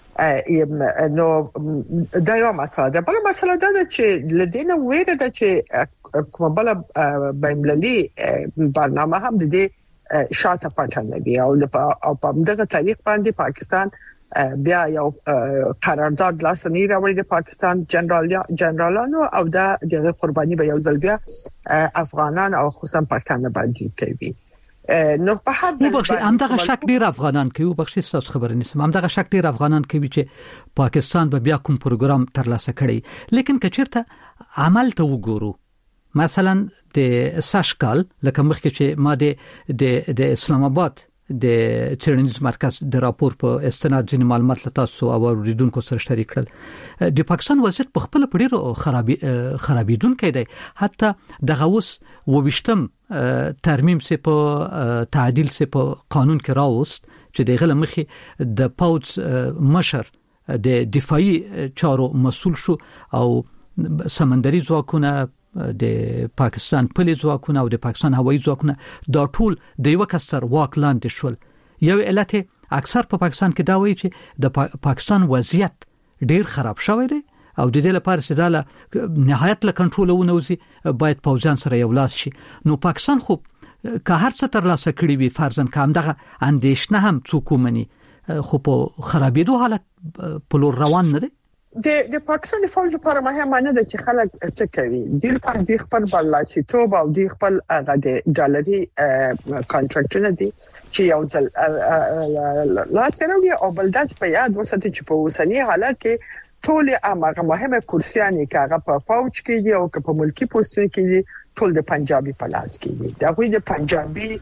نو دا یو مسله ده بل مسله ده چې لدينا ویره ده چې کومه بل بین‌المللي برنامه هم د دې شاته پټه دی او په دغه تاریخ باندې پاکستان بیا یو قرارداد لاسنی راوړي د پاکستان جنرالانو او دغه قرباني به یو ځل بیا افغانان او خصوصا پښتانه باندې کوي نو په حد بخښي همدغه شک ډیر افغانان کوي بخښي تاسو خبر نیسم همدغه شک ډیر افغانان کوي چې پاکستان به بیا کوم پروګرام ترلاسه کړي لیکن کچیرته عمل ته وګورو مثلا د ساشکال لکه مخکې چې ما د اسلام آباد د چیرنیز مرکز د راپور په استناد ځینې معلومات له تاسو او اوریدونکو سره شریک کړل د پاکستان وضعیت په خپل پړیر خرابېدونکې دی حتی دغه اوس وویشتم ترمیم سه په تعدیل سه په قانون کې راوست چې دغه مخې د پوز مشر د دفاعي چارو مسول شو او سمندري ځواکونه د پاکستان پولیس ځواکونه او د پاکستان هوایي ځواکونه دا ټول د یو کستر واک لاندې شول یو علت اکثر په پاکستان کې دا وایي چې د پاکستان وضعیت ډیر خراب شوی دی او د دې لپاره چې دا نهایت له کنټرول ونوزي باید پوځیان سره یو لاس شي نو پاکستان خو که هر څه ترلاسه کړی وي فرضاً کوم دغه اندېښنه هم څوک ومني خو په خرابېدو حالت په لور روان نه دی د پاکستان فوج لپاره مهمه نه ده چې خلک څه کوي د لپاره خپل برلاسیتوب او د خپل هغه د ډالري کانټراکټونه دي چې یو ځل لاسره او بلداس په یاد وساتي چې په اوسنی حالت کې ټول هغه مهمه کرسیانې چې هغه په فوج کې دي او په ملکی پوسټونو کې دي ټول د پنجابي په لاس کې دي دا غوي د پنجابي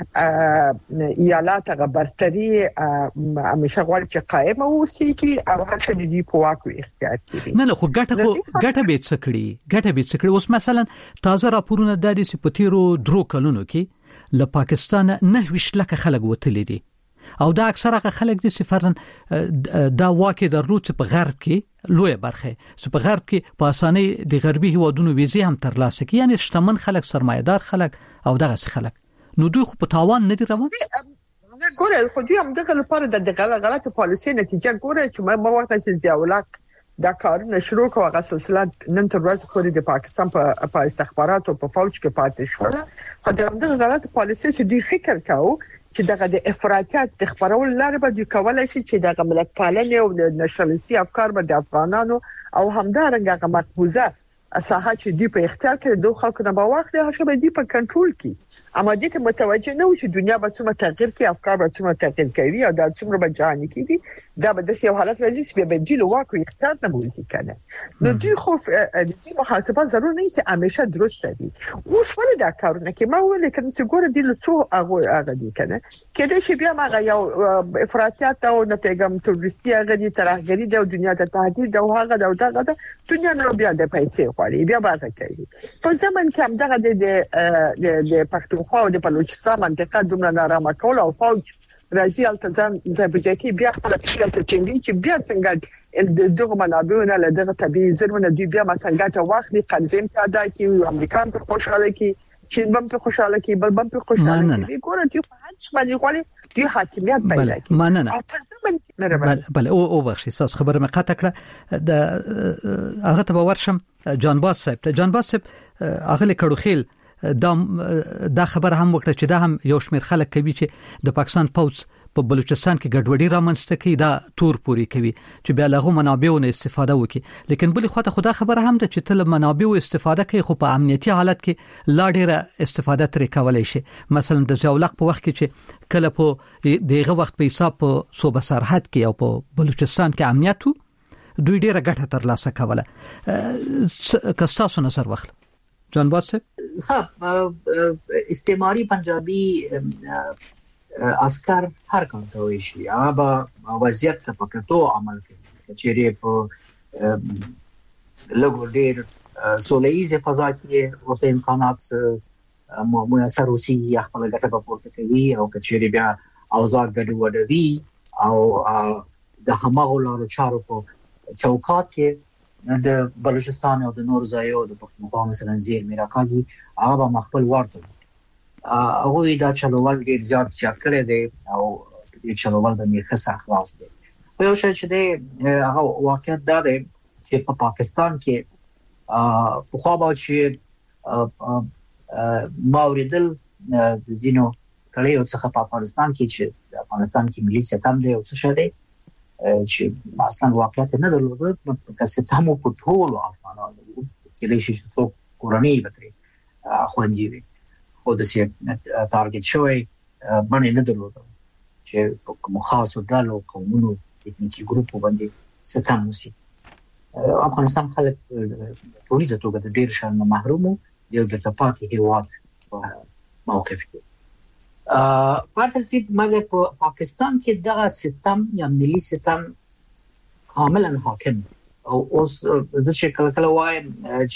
ایالات غبرتري همیشه غواړي چې قائم اوسي کې او هر څه دي په واک وي اختیار کړي نه خو ګټه به څکړي اوس مثلا تازه راپورونه د دې سپتیرو درو کلونو کې له پاکستان 9 لک خلک وتلي دي او دا اکثره خلک دي چې فرضاً دا واکه درلود په غرب کې لوی برخه چې په غرب کې په اسانۍ د غربي هوادونو ویزه هم ترلاسه کوي یعنی شتمن خلک سرمایدار خلک او دغه خلک نو دوی خو په تاوان نه دي روان نه ګوره خو دوی هم دغه لپاره د غلطه پالیسي نتیجه ګوره چې ما وخت چې ضیاءالحق دا کارونه شروع کوه هغه سلسله نن تر ورځې پورې د پاکستان په استخباراتو او په فوج کې پاتې شو خو دغه غلطه پالیسي چې دوی فکر کاوه چې دغه د افراطیت د خبرول لاره به دوی کولای شي چې دغه ملت پالنه او د نشنالیستي افکار به د افغانانو او همدارنګه هغه مقبوضه ساحه چې دی په اختیار کې دوه خلکو نه باوخت هغه به دی په کنټرول کې اما دې ته متوجه نه و چې دنیا به څومره تغییر کوي افکار به څومره تغییر کوي او دا څومره به جهاني کیږي دا به د یو حالت راځي چې به د واکو اختیار نه موزي کنه نو دوی خو د محاسبه ضروري نه چې همیشه درست وي اوس ولې دا کارونه کې ما ولې کنه چې ګوره د لڅو هغه دي کنه کله چې بیا ما یو افراطیات او نه پیغام تروریستي هغه دي ترهګری د دنیا ته تهدید او هغه د دنیا نه بیا د پیسې غواړي بیا باغ کوي په ځمن کې هم دغه د پښتونخوا او د بلوچستان منطقه دومره نارامه کول او فوج راځي التزام زبرجکی بیا خپل څه چنګي چې بیا څنګه دغه منابعونه له دغه طبيعي زرونه دی بیا مثلا ګټه واخلي قنزم ته ادا کی امریکا په خوشاله کی چین بم په خوشاله کی بل بم په خوشاله کی ګوره چې په هیڅ باندې غواړي دی حاکمیت پیدا کی مننه بل او بخشي ساس خبره مې قطع کړه د هغه ته ورشم جان باس صاحب هغه کړو خیل دا خبر هم وکړه چې دا هم یو شمېر خلک کوي چې د پاکستان پوز په بلوچستان کې ګډوډي رامنځته کوي دا تور پوری کوي چې بیا له منابعونو استفاده وکړي لیکن بل خو ته خدا خبره هم ده چې تل منابعو استفاده کوي خو په امنیتي حالت کې لا ډیره استفاده ترې کولای شي مثلا د زولق په وخت کې چې کله په دغه وخت په حساب په صوبه سرحد کې او په بلوچستان کې امنیتو دوی ډیره ګټه ترلاسه کوله کستاسو نظر واخله جان باس استعماری پنجابی عسكر هر کوم ته وي شي هغه وضعیت په کتو عمل کوي چې په لګور ډیر سولېزه فضا کې او امکانات میسر اوسي خپل ګټه په پورته کوي او چې بیا اوضاع ګډوډوي او د همغه لارو چارو په چوکاټ کې د بلوچستان او د نور ځایو د پښتونخوا مثلا زیر میراکاږي هغه مخبل ورته هغه دا چلوال ډیر زیات کړی دی او د چلوال د میخه خلاص دی یو شی چې دی هغه واقعیت دا دی چې په پاکستان کې په خو به چې ماوریدل د زینو کلیو څخه په افغانستان کې چې افغانستان کې ملي ستم دی او څه شي دی چې اصلا واقعیت نه درلود په ستم په ټول افغانانو کې د شي څو کورنۍ بتري خوندې وي او د سي ټارګټ شوی باندې نه درلود چې په مخاصو دالو قومونو اتنیکي ګروپ باندې ستم وسی افغانستان خلک پولیسو ته د ډیر شان محرومو یو د تپاتې هیواد موقف کې پارتسیپ مګر په پاکستان کې دغه ستم یا ملي ستم کاملا حاکم او اوس زه چې کله وایم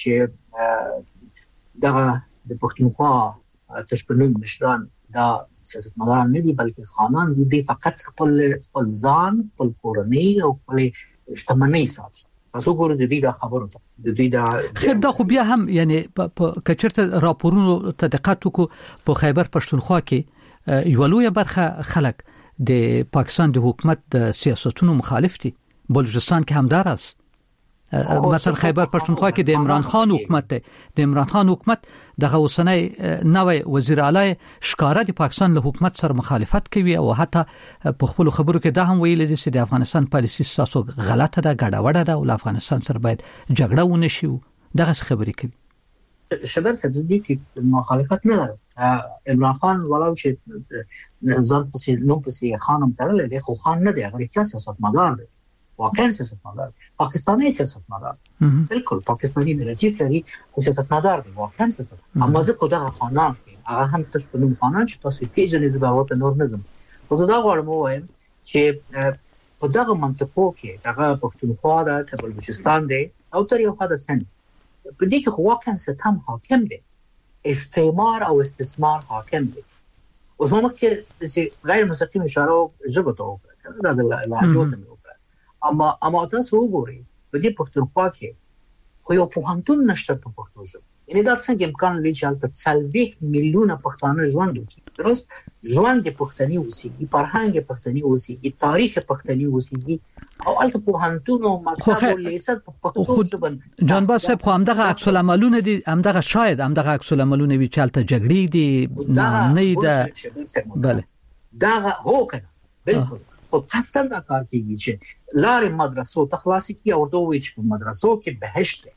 چې دغه د پښتونخوا تشکیل مشران دا سیاستمداران نه دي بلکې خانان دي فقط خپل ځان خپل کورنۍ او خپل شتمنۍ ساتي تاسو ګورئ د دې خبرو ته د دې دا خیر دا خو بیا هم یعنی په کچرته راپورونو تدقیق وکړو په خیبر پښتونخوا کې یو لوی برخه خلک د پاکستان د حکومت د سیاستونو مخالف دي بلوچستان کې هم داراس مثلا خیبر پښتونخوا کې د عمران خان حکومت د عمران خان حکومت دغه اوسنۍ نوې وزیر اعلی ښکارا د پاکستان له حکومت سره مخالفت کوي او حتی په خپل خبرو کې دا هم ویل دي چې د افغانستان پالیسي تاسو غلطه ده ګډوډه ده او افغانستان سره باید جګړه ونه شي دغه خبرې کوي شباب صدیقي مخالفت نه لري عمران خان ولو چې ځان پسې خانم تړلې دی خو خان نه دی هغه سیاستمدار دی واقعا سیاستمدار پاکستانی سیاستمدار بالکل پاکستانی ملت لري خو سیاستمدار دی واقعا سیاست اما زه خو دغه خانان هغه هم تاسو په نوم خانان چې تاسو پیژنئ زباوت نور نظم خو دا غواړم وایم چې په دغه منطقو کې دغه پښتونخوا د بلوچستان دی او تر یو حد سن په دې کې خو واقعا ستم حاکم دی استعمار او استثمار حاکم دی اوس موږ کې چې غیر مستقیم اشاره ژبه ته وکړه دا د لهجو ته وکړه اما تاسو وګورئ په دې پښتونخوا کې خو یو پوهنتون نشته په پښتو ژبه یعنی دا څنګه امکان لري چې په 30 میلیونه پښتانه ژوند وکړي درست ژوند پښتني اوسېږي فرهنګ پښتني اوسېږي تاریخ پښتني اوسېږي او البته پوهنتون او مکتب او لیسه په پښتو ژبه جان باس صاحب خو همدغه عکس العملونه دي همدغه شاید همدغه عکس العملونه وی چالت جګړې دي نه ده بله دا هو کنه بالکل خو تاسو دا کار کوي چې لارې مدرسو ته خلاصي کی او دوی چې په مدرسو کې بهشت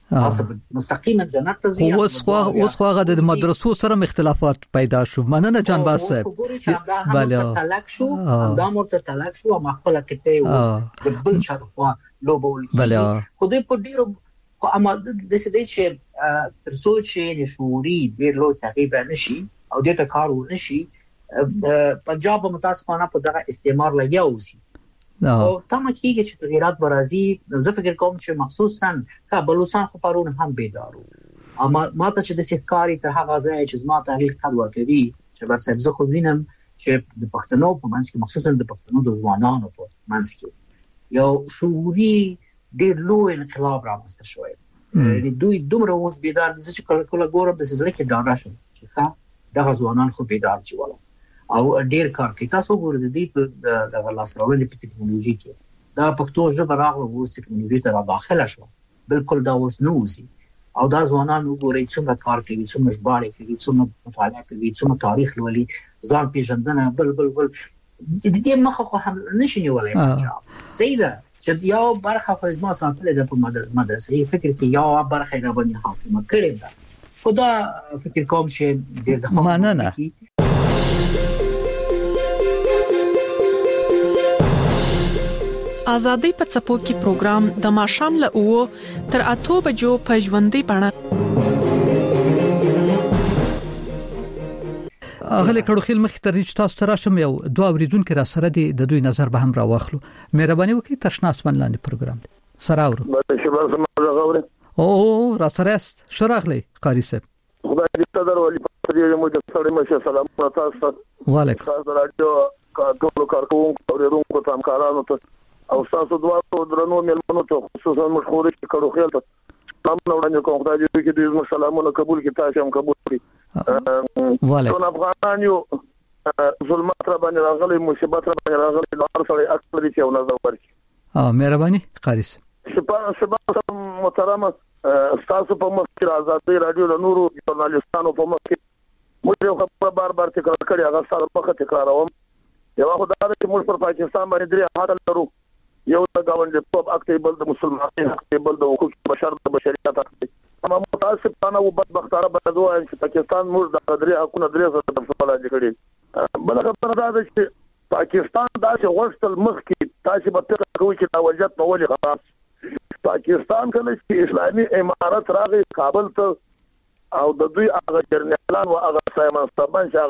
حسب مستقیما جنت ته ځي. اوس خو هغه د مدرسو سره اختلافات پیدا شو. مننه جان باز صاحب. بله تلک شو دا مرته تلک شو ما خپل کته اوس د بل شرفه لوبول. بله خو دې په ډیرو خو اما د دې چې ترڅو چې شعوري ډیر لو تغییر نشي او دې ته کار ونشي پنجاب متاسفانه په دغه استعمار لګیا اوسي. او تمه کیږي چې تغیرات برازي. زه فکر کوم چې مخصوصا بلوچستان خو پرون هم بیدارو. اما ماته چې د سکاري ته هغه ځای چې ما تحلیل کړو کړي چې بس زه خو وینم چې د پښتنو په منځ کې مخصوصا د پښتنو د ځوانانو په منځ کې یو شعوري ډېر لوی انقلاب رامنځته شوی. دوی دومره اوس بیدار دي چې کله ګورم د سزا کې ډاډه شم چې دغه ځوانان خو بیدار دي ولا او ډیر کار کوي. تاسو ګورئ د لاسراوړل په ټکنالوژي کې دا پښتو ژبه راغله اوس ټکنالوژي ته داخله شو بالکل دا اوس نوزي او دا ځوانان وګورئ څنګه کار کوي څنګه ژباړه کوي څنګه مطالعه کوي څنګه تاریخ لولي ځان پیژندنه بل دې مخه خو هم نشي نیولای. صحیح ده چې یو برخه خو ځما ساتل د مدرسې فکر کې یو برخه نه باندې حاکم کړي دا خدا فکر کوم چې ډیر مننه. آزادۍ په څپو کې پروګرام د ماشام له 9 تر 8 بجو په ژوندۍ بڼه. اغله کډو خیل مخ تر چې تاسو تراشم یو دوه اوریدونکو را سره د دوی نظر به هم راوخلو. مهرباني وکړئ ترشناس منلاندې پروګرام دی سره اورو. او را سره است شراغلی قاری صاحب. خدای دې تدر ولي په دې مو د سړی مشه سلام تاسو. وعلیکم السلام. رادیو ټول کارکونکو اوریدونکو ته همکارانو ته او تاسو دوه درنو ملمنو ته خصوصا مشهور چې کډو خیل ته سلام وړاندې کوم. خدای دې کې دې سلامونه قبول کړي تاسو هم قبول کړئ. وعلیکم. افغان یو ظلمات را باندې راغلي مصیبت را باندې راغلي نور سره اکثر چې یو نظر ورکړي. مهرباني قاری صاحب. شباب محترم تاسو په مخکې آزادۍ رادیو له نورو ژورنالستانو په مخکې موږ خبره بار تکرار کړې هغه سره مخه تکراروم. یو خدای دې موږ پر پاکستان باندې درې حاله لرو. یو د گاونډي په اکټیبل د مسلمانانو اکټیبل د حقوق بشر د بشریت اکټیبل. اما متاسفانه او بدبختانه بدوه چې پاکستان موږ د درې حقوقو درې سره په فعالیت کړي. بل خبره دا ده چې پاکستان دا چې ورستل مخ کې تاسو به فکر کوئ چې دا وجد په ولې خاص پاکستان کله چې اسلامي امارت راغی کابل ته او د دوی هغه جنرالان او هغه سایمن ستبان چې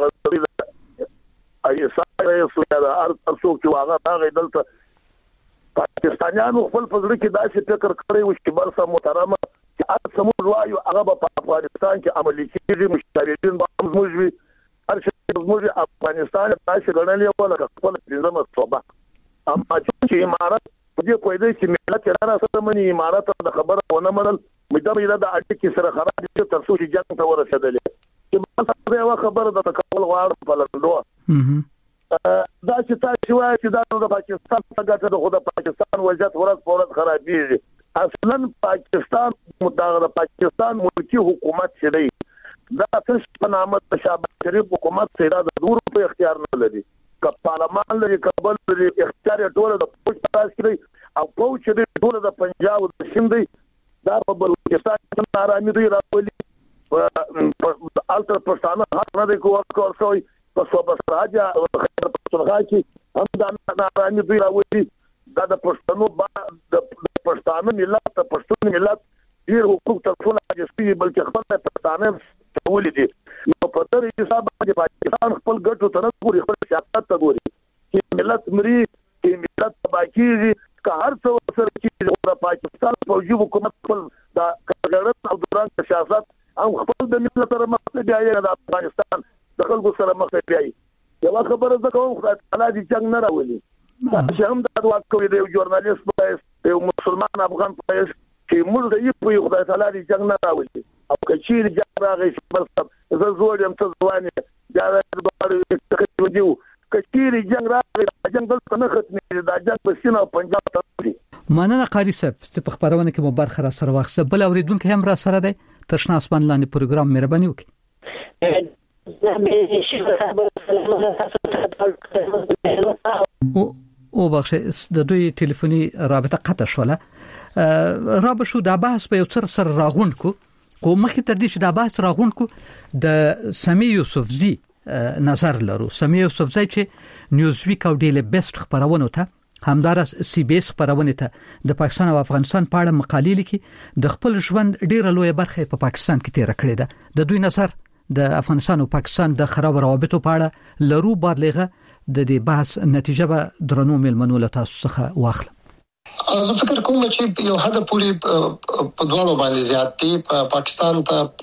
هغه ایسا یې دا ارڅو چې هغه راغی دلته پاکستانیانو خپل فزړه کې داسې فکر کړی و چې برسه محترمه چې اته موږ وایو هغه په افغانستان کې عملي کېږي مشترکین به موږ وي هر څه موږ افغانستان تاسو غړنلې ولا خپل نظام صوبه. اما چې امارات په دې کوی دی چې ملت را سره مني امارات د خبره ونه منل مې د اړیکې سره خراب دي تر څو چې جنگ ته ورسېدل چې ما یو خبره د تکول غواړم په لندو دا چې تاسو وایي چې دا د پاکستان څنګه د خود پاکستان وضعیت ورځ خرابېږي. اصلا پاکستان متغیر پاکستان ملکی حکومت شری دا څه په نامه تشابه شریف حکومت سره د دور په اختیار نه لري. ک پارلمان لري کابل لري اختیار ټول د پولیس تاسو کړی او پولیس دې ټول د پنجاب د سند دا په بلوچستان کې نارامي دی راولي په الټر پښتانه حق نه دی کوو کوي په صوبه راځي خیر پښتونخوا کې هم دا نارامي دی راولي دا د پښتنو د پښتانه ملت د پښتون ملت ډیر حقوق تر ټولو اجازه بلکې خپل پښتانه ټول دي نو په تر حساب باندې پاکستان خپل ګټو ته نه ګوري خپل سیاست ته ګوري چې ملت مري چې ملت باقي که هر څه سره چې د پاکستان فوجي حکومت خپل د کړهړ او دوران سیاست او خپل د ملت سره مخ دی د افغانستان د خلکو سره مخ دی. یو خبره ده کوم خدای تعالی دې څنګه نه راولي چې هم دا دعا کوي د ژورنالیست په یو مسلمان افغان په چې موږ د یو خدای تعالی دې څنګه نه راولي او کچیر جنگ راغی چې زه زوړ یم ته ځواني دا د بارو تخیل کچیر جنگ راغی جنگ دلته نه ختمېږي دا جنگ په سیمه پنجاب ته دی. مننه قاری صاحب چې په خبرونه کې مو برخه را سره واخصه. بل اوریدونکو هم را سره دی ترشنا اسمان لاندې پروګرام مهرباني وکړئ. او بخښه د دوی ټلیفوني رابطه قطع شوله. را به شو د بحث په یو سر راغون کو خو مخکې تر دې چې د بحث راغون کو د سمی یوسفزی نظر لرو. سمی یوسفزی چې نیوزویک او ډیلی بیسټ خبرونه ته همدار سی بی اس خبرونه ته د پاکستان او افغانستان په اړه مقالې لیکي. د خپل ژوند ډیره لوی برخه په پاکستان کې تیر کړې ده. د دوی نظر د افغانستان او پاکستان د خراب روابطو په اړه لرو بادلغه د دې بحث نتیجه به درنو ملمنو له تاسو څخه واخلم. زه فکر کوم چې یو حد پورې په دوړو باندې زیات دي. پاکستان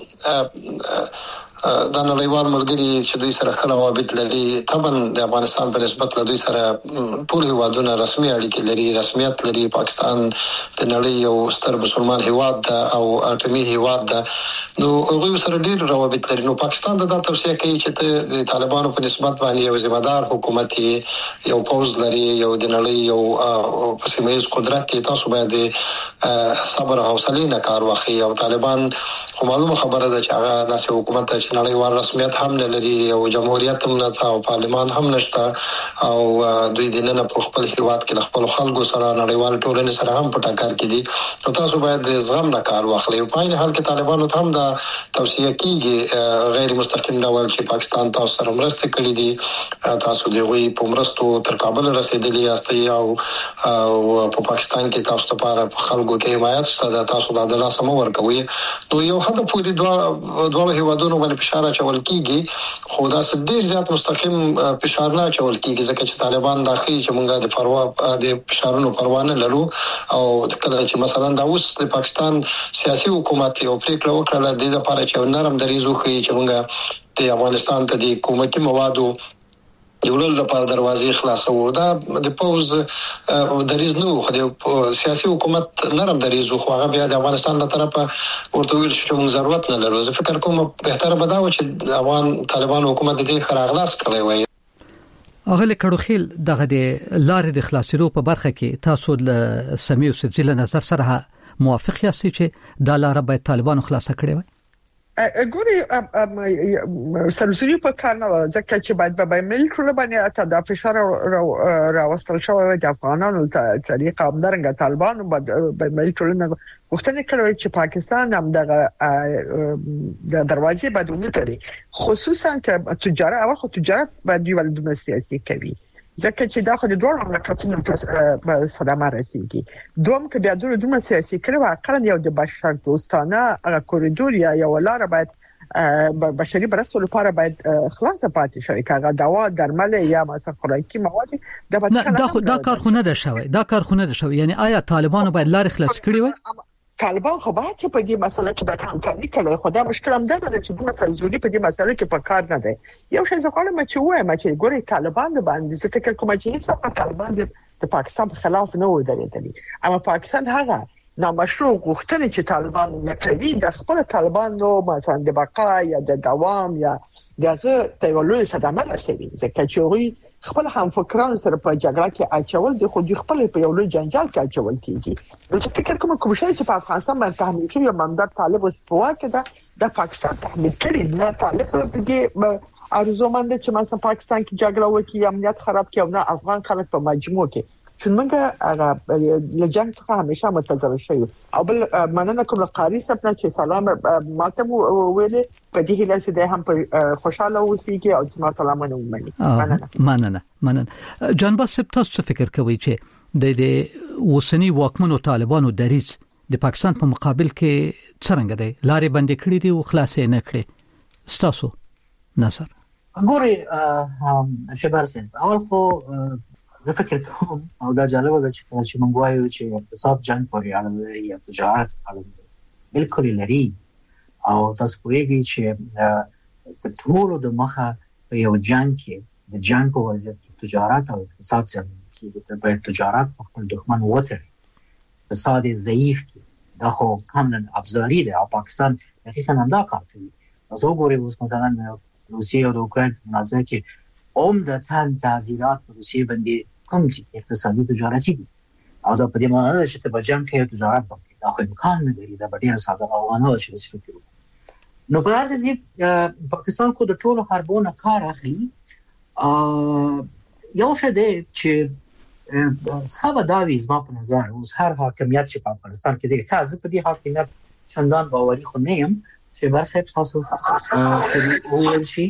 ته د نړیوال ملګری چې دوی سره خلک روابط لري طبعا د افغانستان په نسبت له دوی سره ټول هیوادونه رسمي اړیکې لري، رسمیت لري. پاکستان د نړۍ یو ستر مسلمان هیواد ده او اټومي هیواد ده، نو هغه سره ډیر روابط لري. نو پاکستان دا توصیه کوي چې د طالبانو په نسبت باندې یو ذمہدار حکومت یو پوز لري، یو د نړۍ یو پسیمیز قدرت تاسو باید صبر او حوصله نه کار واخلي. او طالبان خو معلومه خبره ده چې هغه داسې حکومت ته نړیوال رسمیت هم نه لري او جمهوریت هم نه او پارلمان هم نشته او دوی د نن په خپل هیواد کې خپل خلکو سره نړیوال ټولنې سره هم په ټکر کې دي. نو تاسو باید زغم نه کار واخلئ. په عین حال کې طالبانو ته هم دا توصیه کیږي غیر مستقیم ډول چې پاکستان تاسو سره مرسته کړې دي، تاسو دغه په مرستو تر کابل رسیدلی یاستئ او په پاکستان کې تاسو لپاره خلکو کې حمایت شته، تاسو د عدالت سم ورکوي. نو یو حد پورې دوه هیوادونو باندې فشار چول کیږي، خو دا ډیر زیات مستقیم فشار نه چول کیږي ځکه چې طالبان داخلي چې مونږه د پروا د فشارونو پروا نه لرو. او کله چې مثلا دا اوس د پاکستان سیاسي حکومت یو پریکړه وکړه د دې لپاره چې نرم دریزو کوي چې مونږه د افغانستان ته د حکومتي موادو جوړول لپاره دروازې خلاصو. دا د پوز دریز نو خو د سیاسي حکومت نرم دریزو خو هغه بیا د افغانستان له طرفه ورته ویل چې موږ ضرورت نه لرو. زه فکر کوم بهتره به دا و چې د افغان طالبان حکومت دې خراغلاس کړی وای. اغه کډوخیل دغه د لارې د خلاصېدو په برخه کې تاسو له سمی یوسفزی له نظر سره موافق یاستئ چې دا لار باید طالبانو خلاصه کړي وای؟ ګوري سرسری په کار نه ځکه چې باید به ملي ټول باندې اته د فشار راوستل شوی د افغانانو طریقه همدارنګه طالبانو به ملي ټول نه وختنه کړی چې پاکستان هم د دروازې بدونه لري، خصوصا چې تجارت باندې ولدونه سیاسي کوي ځکه چې دا خو د دوه مملکتونو په صدمه رسیدي. دوم کې بیا دوه سیاسي کړي واقعا یو د بشر دوستانه کوریدور یا یو لار باید بشري برسو لپاره باید خلاصه پاتې شي کاغه دوا درمل یا مثلا خوراکي مواد دا کارخونه ده شوی. دا کارخونه ده شوی یعنی آیا طالبان باید لار خلاص کړي وي؟ طالبان خو باید په دې مسله کې به همکاري کوي، خو دا مشکل هم ده چې دوه سلزوري په دې مسله کې په کار نه دی. یو شی زه کوم چې وایم چې ګوري طالبان باندې څه فکر کوم چې هیڅ طالبان د پاکستان په خلاف نه ودرېدلي، اما پاکستان هغه نامشروع غوښتنه چې طالبان نکوي د خپل طالبانو مثلا د بقا یا د دوام یا دغه تیولوي صدمه رسوي ځکه چې وي خپل هم فکرانو سره په جګړه کې اچول دي، خو د خپل په یو لوی جنجال کې اچول کیږي. نو څه فکر کوم شی چې په افغانستان باندې تحمیل کړي او ممدد طالب اوس په واکه ده د پاکستان تحمیل کړي نه طالب دې ارزومند چې مثلا پاکستان کې جګړه وکړي، امنیت خراب کړي او نه افغان خلک په مجموع کې چې موږ له جنگ څخه همیشه متضرر شوی. او بل مننه کوم قاری صاحب چې سلام ماته ویلې په دې هله چې هم په خوشاله اوسېږي او زما سلامونه ومني. مننه جان باسب تاسو فکر کوي چې د وسنی واکمنو طالبانو دریځ د پاکستان په مقابل کې څنګه دی؟ لارې بندې کړې دي او خلاصې نه کړې؟ ستاسو نظر؟ ګوري شبرسن اول خو زه فکر کوم او دا جالبه ده چې موږ وایو چې اقتصاد جنگ پورې اړه لري یا تجارت اړه لري، بالکل لري. او تاسو پوهیږئ چې د ټولو د مخه په یو جنگ کې د جنگ په وضعیت کې تجارت او اقتصاد څنګه کېږي. باید تجارت خپل دښمن وتړي، اقتصاد ضعیف کې دا خو کاملا افزاری ده او پاکستان حقیقتا هم دا کار کوي. تاسو وګورئ اوس مثلا روسیه او اوکراین مناظره کې عمدتاً تعزیرات په روسیه باندې کوم چې اقتصادي تجارتي دي او دا په دې معنی ده چې په جنگ کې تجارت باندې دا خو امکان نه لري، دا ډېر ساده افغانانو چې څه کوي. نو په هر ځای پاکستان خو د ټولو حربونو کار اخلي. یو څه دی چې خو دا ویزما په نظر اوس هر حاکمیت چې په افغانستان کې دی تاسو په دې حاکمیت چندان باوري خو نه يم چې بر صاحب تاسو وویل شي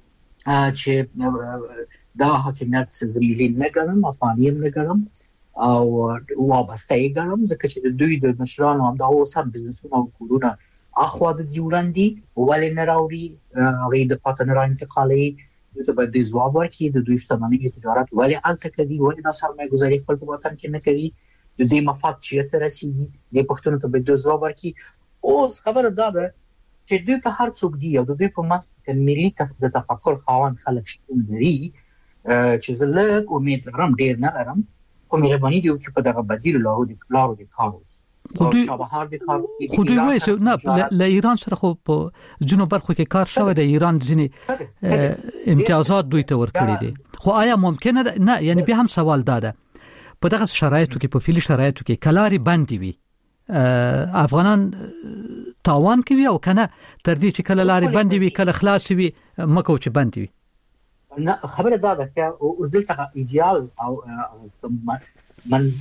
چې دا حاکمیت زميلي نه ګڼم افغاني نه ګڼم او وابسته یې ګڼم ځکه چې د دوی د مشرانو هم دا اوس هم بزنسونه او کورونه اخوا د جوړاندي ولې نه راوړي هغه د پاتنه را انتقالي د بده ځواب ورکړي د دوی شتمنۍ تجارت ولې الته کوي ولې د سرمایه گذاري خپل په وطن کې نه کوي د دې مفاد چې تر رسیدي د پښتون ته بده ځواب ورکړي اوس خبره دا ده چې دوی په هر څوک دی او د دوی په مست کې ملي تفکر خاوند خلک شتون لري چې زه امید لرم ډیر نه لرم کوم مهرباني دی چې په دغه بدیل لارو د کارو خو دوی وایي نه له ایران سره خو په جنوب برخو کې کار شوی د ایران ځینې امتیازات دوی ته ورکړي دي خو آیا ممکنه نه یعنی به هم سوال داده په دغه شرایطو کې په فعلی شرایطو کې کلاري بندي وي افغانان تاوان کوي او کنه تر دې چې کله لاري بندي وي کله خلاص وي مکو چې بندي وي نه خبره دا ده چې او دلته ایدیال او منځ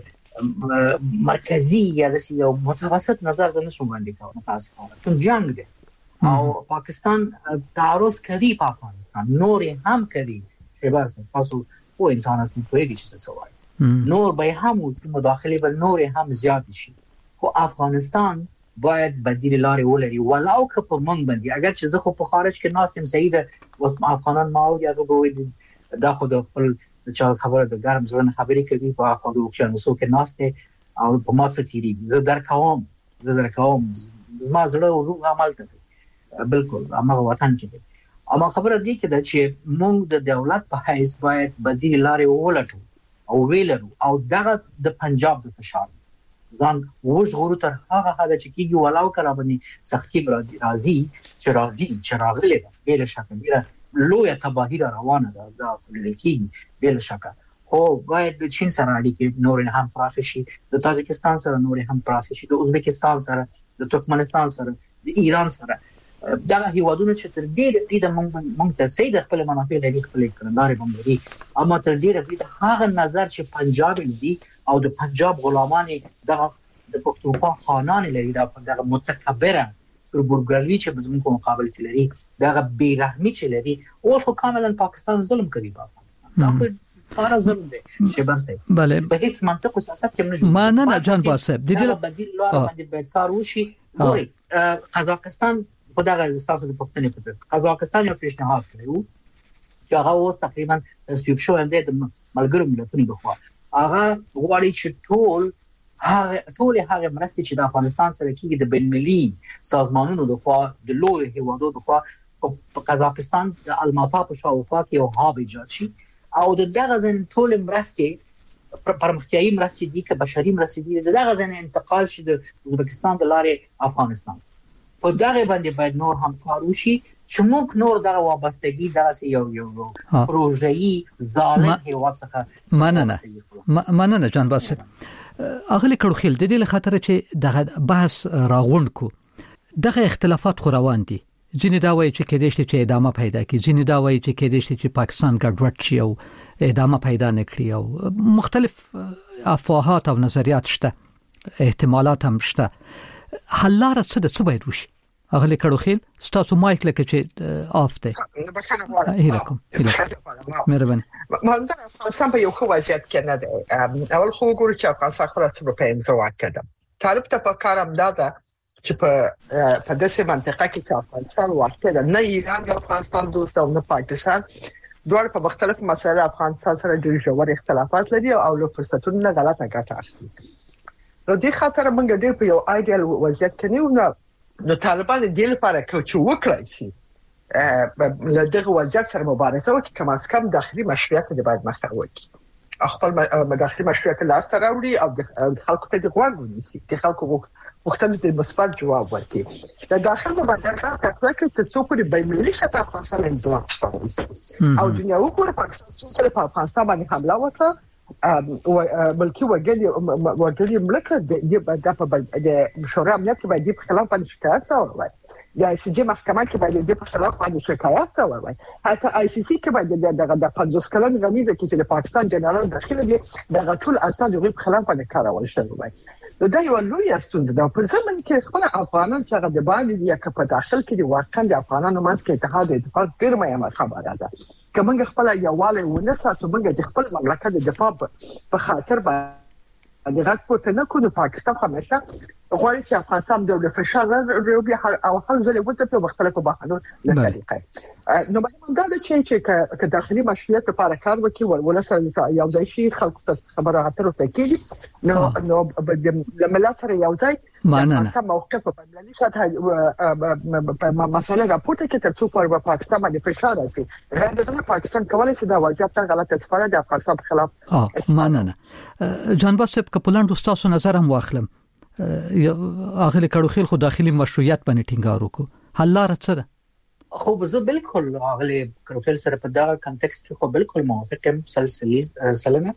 مرکزی یا د یو متوسط نظر زنه شو باندې کوم متاسفانه چون جنگ دی او پاکستان تعرض کوي په افغانستان نور هم کوي چې بس تاسو او انسان اصلي کوي چې څه وایي نور به هم مداخله بل نور هم زیات شي خو افغانستان باید بدیل لارې ولري ولو که په منګ باندې اگر چې زه خو په خارج کې ناسم سعید او افغانان ماو یا دوی دا خو د خپل چې خبره د ګرم ځوان خبرې کوي په خو د اوکیانوسو کې ناشته او په ماته تیری زه درکوم ما زړه او روح عمل کوي بالکل اما وطن کې اما خبره دی چې موږ د دولت په حیث باید بدیل لارې ولټو او ویلرو او دغه د پنجاب د فشار ځان وژغورو تر هغه حد چې کیږي ولو کړه باندې سختي راځي چې راغلي بل شکل لوی تباهی روانه ده دا لکه بل شکه خو باید د چین سره اړیکې نور هم پراخ شي د تاجکستان سره نور هم پراخ شي د ازبکستان سره د ترکمنستان سره د ایران سره دا هیوادونه چې تر دې د مونږ ته سید خپل منافع لري خپل کړنداري بمبري اما تر دې د هغه نظر چې پنجاب لري او د پنجاب غلامان د پښتونخوا خانان لري دا د متکبره برګرلی چې زموږ په مقابل کې لري دا بیرحمي چې لري او خو کاملا پاکستان ظلم کوي په افغانستان دا خارا ظلم دی چې بس بله په هیڅ منطق او سیاست کې نه ما نه جان باسب د دې بدیل لاره باندې به کار وشي ګوري قزاقستان په دغه استاسو د پښتنې په قزاقستان یو پیشنهاد کړو چې هغه اوس تقریبا سیب شو اند د ملګرو ملتونو بخوا هغه غواړي چې ټول هغه مرستې چې د افغانستان سره کېږي د بین‌المللي سازمانونو د خوا د لوی هیوادو د خوا په قزاقستان د الماتا په شاوخوا کې یو هاب ایجاد شي او د دغه ځین ټول مرستې پرمختیایي مرستې دي که بشري مرستې دي د دغه ځین انتقال شي د ازبکستان د لارې افغانستان په دغه باندې باید نور هم کار وشي چې موږ نور دغه وابستګي دغه یو پروژې ظالم هیواد څخه مننه جان باسم اغلی کړو خل د دې لخاطر چې دغه بحث راغوند کو دغه اختلافات خو روان دي ځینې دا وایي چې کېدې شي چې ادامه پیدا کړي ځینې دا وایي چې کېدې شي چې پاکستان ګډوډ شي او ادامه پیدا نکړي او مختلف افواهات او نظریات شته احتمالات هم شته حل لاره څه باید وشي اغلی کړو خل ستاسو مایک لکه چې آف ده هیلکم مهرباني مهمتر افغانستان په یو ښه وضعیت کې نه دی اول خو ګورو چې افغانستان خو راځي په انزوا کړه طالب ته په کار هم ده چې په داسې منطقه کې چې افغانستان واقع ده نه ایران د افغانستان دوست او نه پاکستان دوه په مختلف مسایل افغانستان سره ډېر ژور اختلافات لري او له فرصتونو نه غلطه ګټه اخلي نو دې خاطر موږ ډېر په یو ایډیال وضعیت کې نه نو طالبان دې لپاره چې وکړي چې له دغه وضعیت سره مبارزه وکړي کم از کم داخلي مشروعیت دې باید مخته وکړي خپل داخلي مشروعیت لاس ته راوړي او د خلکو ته د غوږ ونیسي د خلکو وختونه د مثبت جواب ورکړي د داخلي مبارزه تکړه چې څوک په بین‌المللي سطح افغانستان انځور او دنیا وګوره پاکستان سره په افغانستان باندې حمله وکړه بلکې وګړي ملک د شورا امنیت باندې په خلاف باندې شکایت وکړ د آی سی جی محکمه کې باید د خلاف باندې شکایت وکړي. حتی آی سی سی کې باید د 50 کلن غمیزه کې چې د پاکستان جنرال داخله دي د ټول اسناد غوښ خلاف باندې کارول شوی وي. نو دا یو لوی ستونزه ده په زمن کې خپل افغانان چې هغه د باندې یا په داخل کې د واقعا د افغانانو منځ کې اتحاد اتفاق ډیر مهمه خبره ده. کومه خپل یووالی ونساتو موږ د خپل مملکت د دفاع په خاطر باندې غږ پورته نه کوو. پاکستان همیشه غواړي چې افغانستان د فشار روبي او هر ځل وته په مختلفو بهانو له طریقې نو مهم دا چې داخلي مشروعیت لپاره کار وکړي ولسره یو ځای شي خلکو ته خبره اترو ته کېږي. نو لملا سره یو ځای افغانستان موقف په بلني سطح مسله راپورته کې تر څو پر پاکستان باندې فشار راسي. غیر د پاکستان کولای شي دا وضعیت غلط استفاده د افغانستان په خلاف. مننه جان باسب کپلند استاد نظر هم واخلم اغلی کړو خل خو داخلي مشروعیت باندې ټینګار وکړو حل لار څه ده؟ خو زه بالکل اغلی کړو خل سره په دا کنټکست کې خو بالکل موافق یم سلسله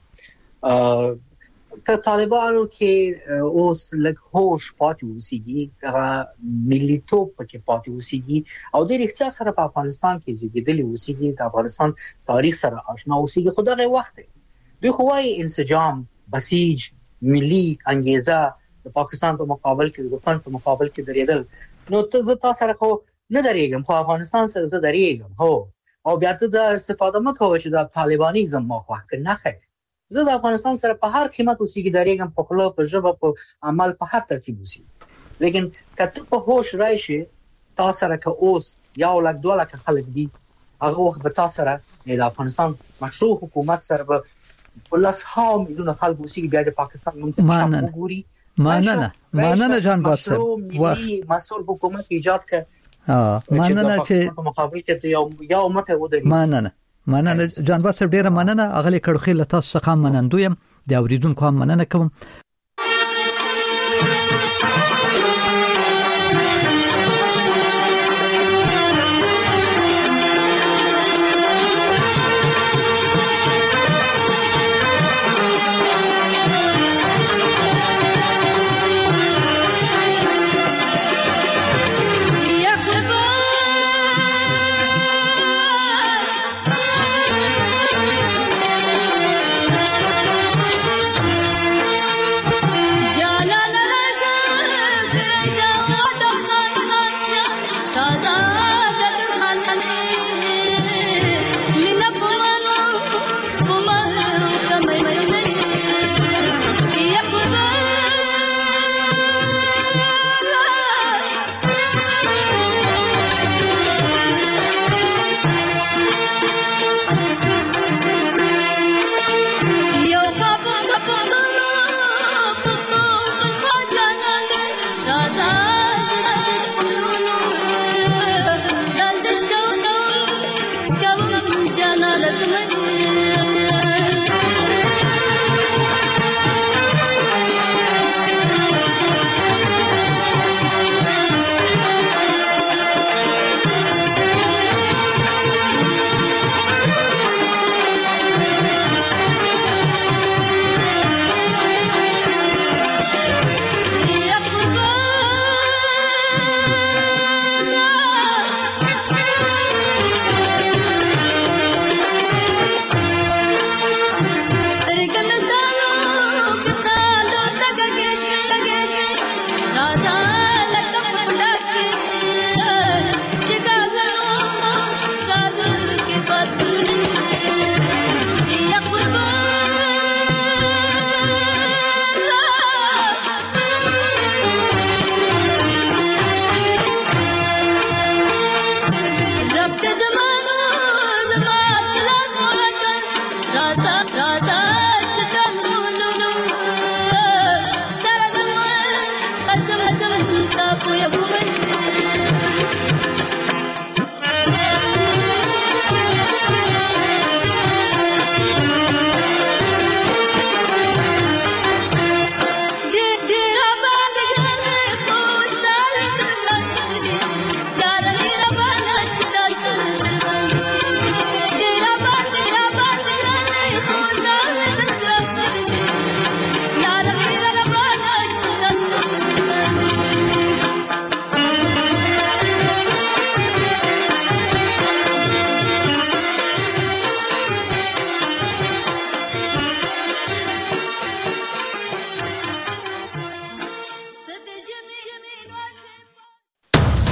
طالبانو کې اوس لږ هوش پاتې وسیږي دا مليتوب پکې پاتې وسیږي او د اړتیا سره په افغانستان کې زیږیدلی وسیږي د افغانستان تاریخ سره آشنا وسیږي. خو دغه وخت دی خو وايي انسجام بسیج ملي انګیزه د پاکستان په مقابل کې د افغان په مقابل کې درېدل. نو ته تاسو سره خو نه درېږم خو افغانستان سره زه درېږم هو او بیا ته د استفاده مکوه چې د طالبانیزم مخه نه خیر. زه د افغانستان سره په هر قیمت اوسېږم درېږم په خپل په ژبه په عمل په هر ترتیب اوسېږم. لیکن کته په هوش راشي تاسو سره که اوس یو لک 2 لک خلک دي هغه وخت به تاسو سره د افغانستان مشروع حکومت سره به ولس ها میلیونه خلک اوسېږي بیا د پاکستان منتخب وګوري. مننه جان باسم مسؤل حکومت ایجاد کړ. مننه چې په مقابل کې یو مته ودرې. مننه جان باسم ډیره مننه اغلی کړو خل تاسو څخه منندویم د اوریدونکو هم مننه کوم.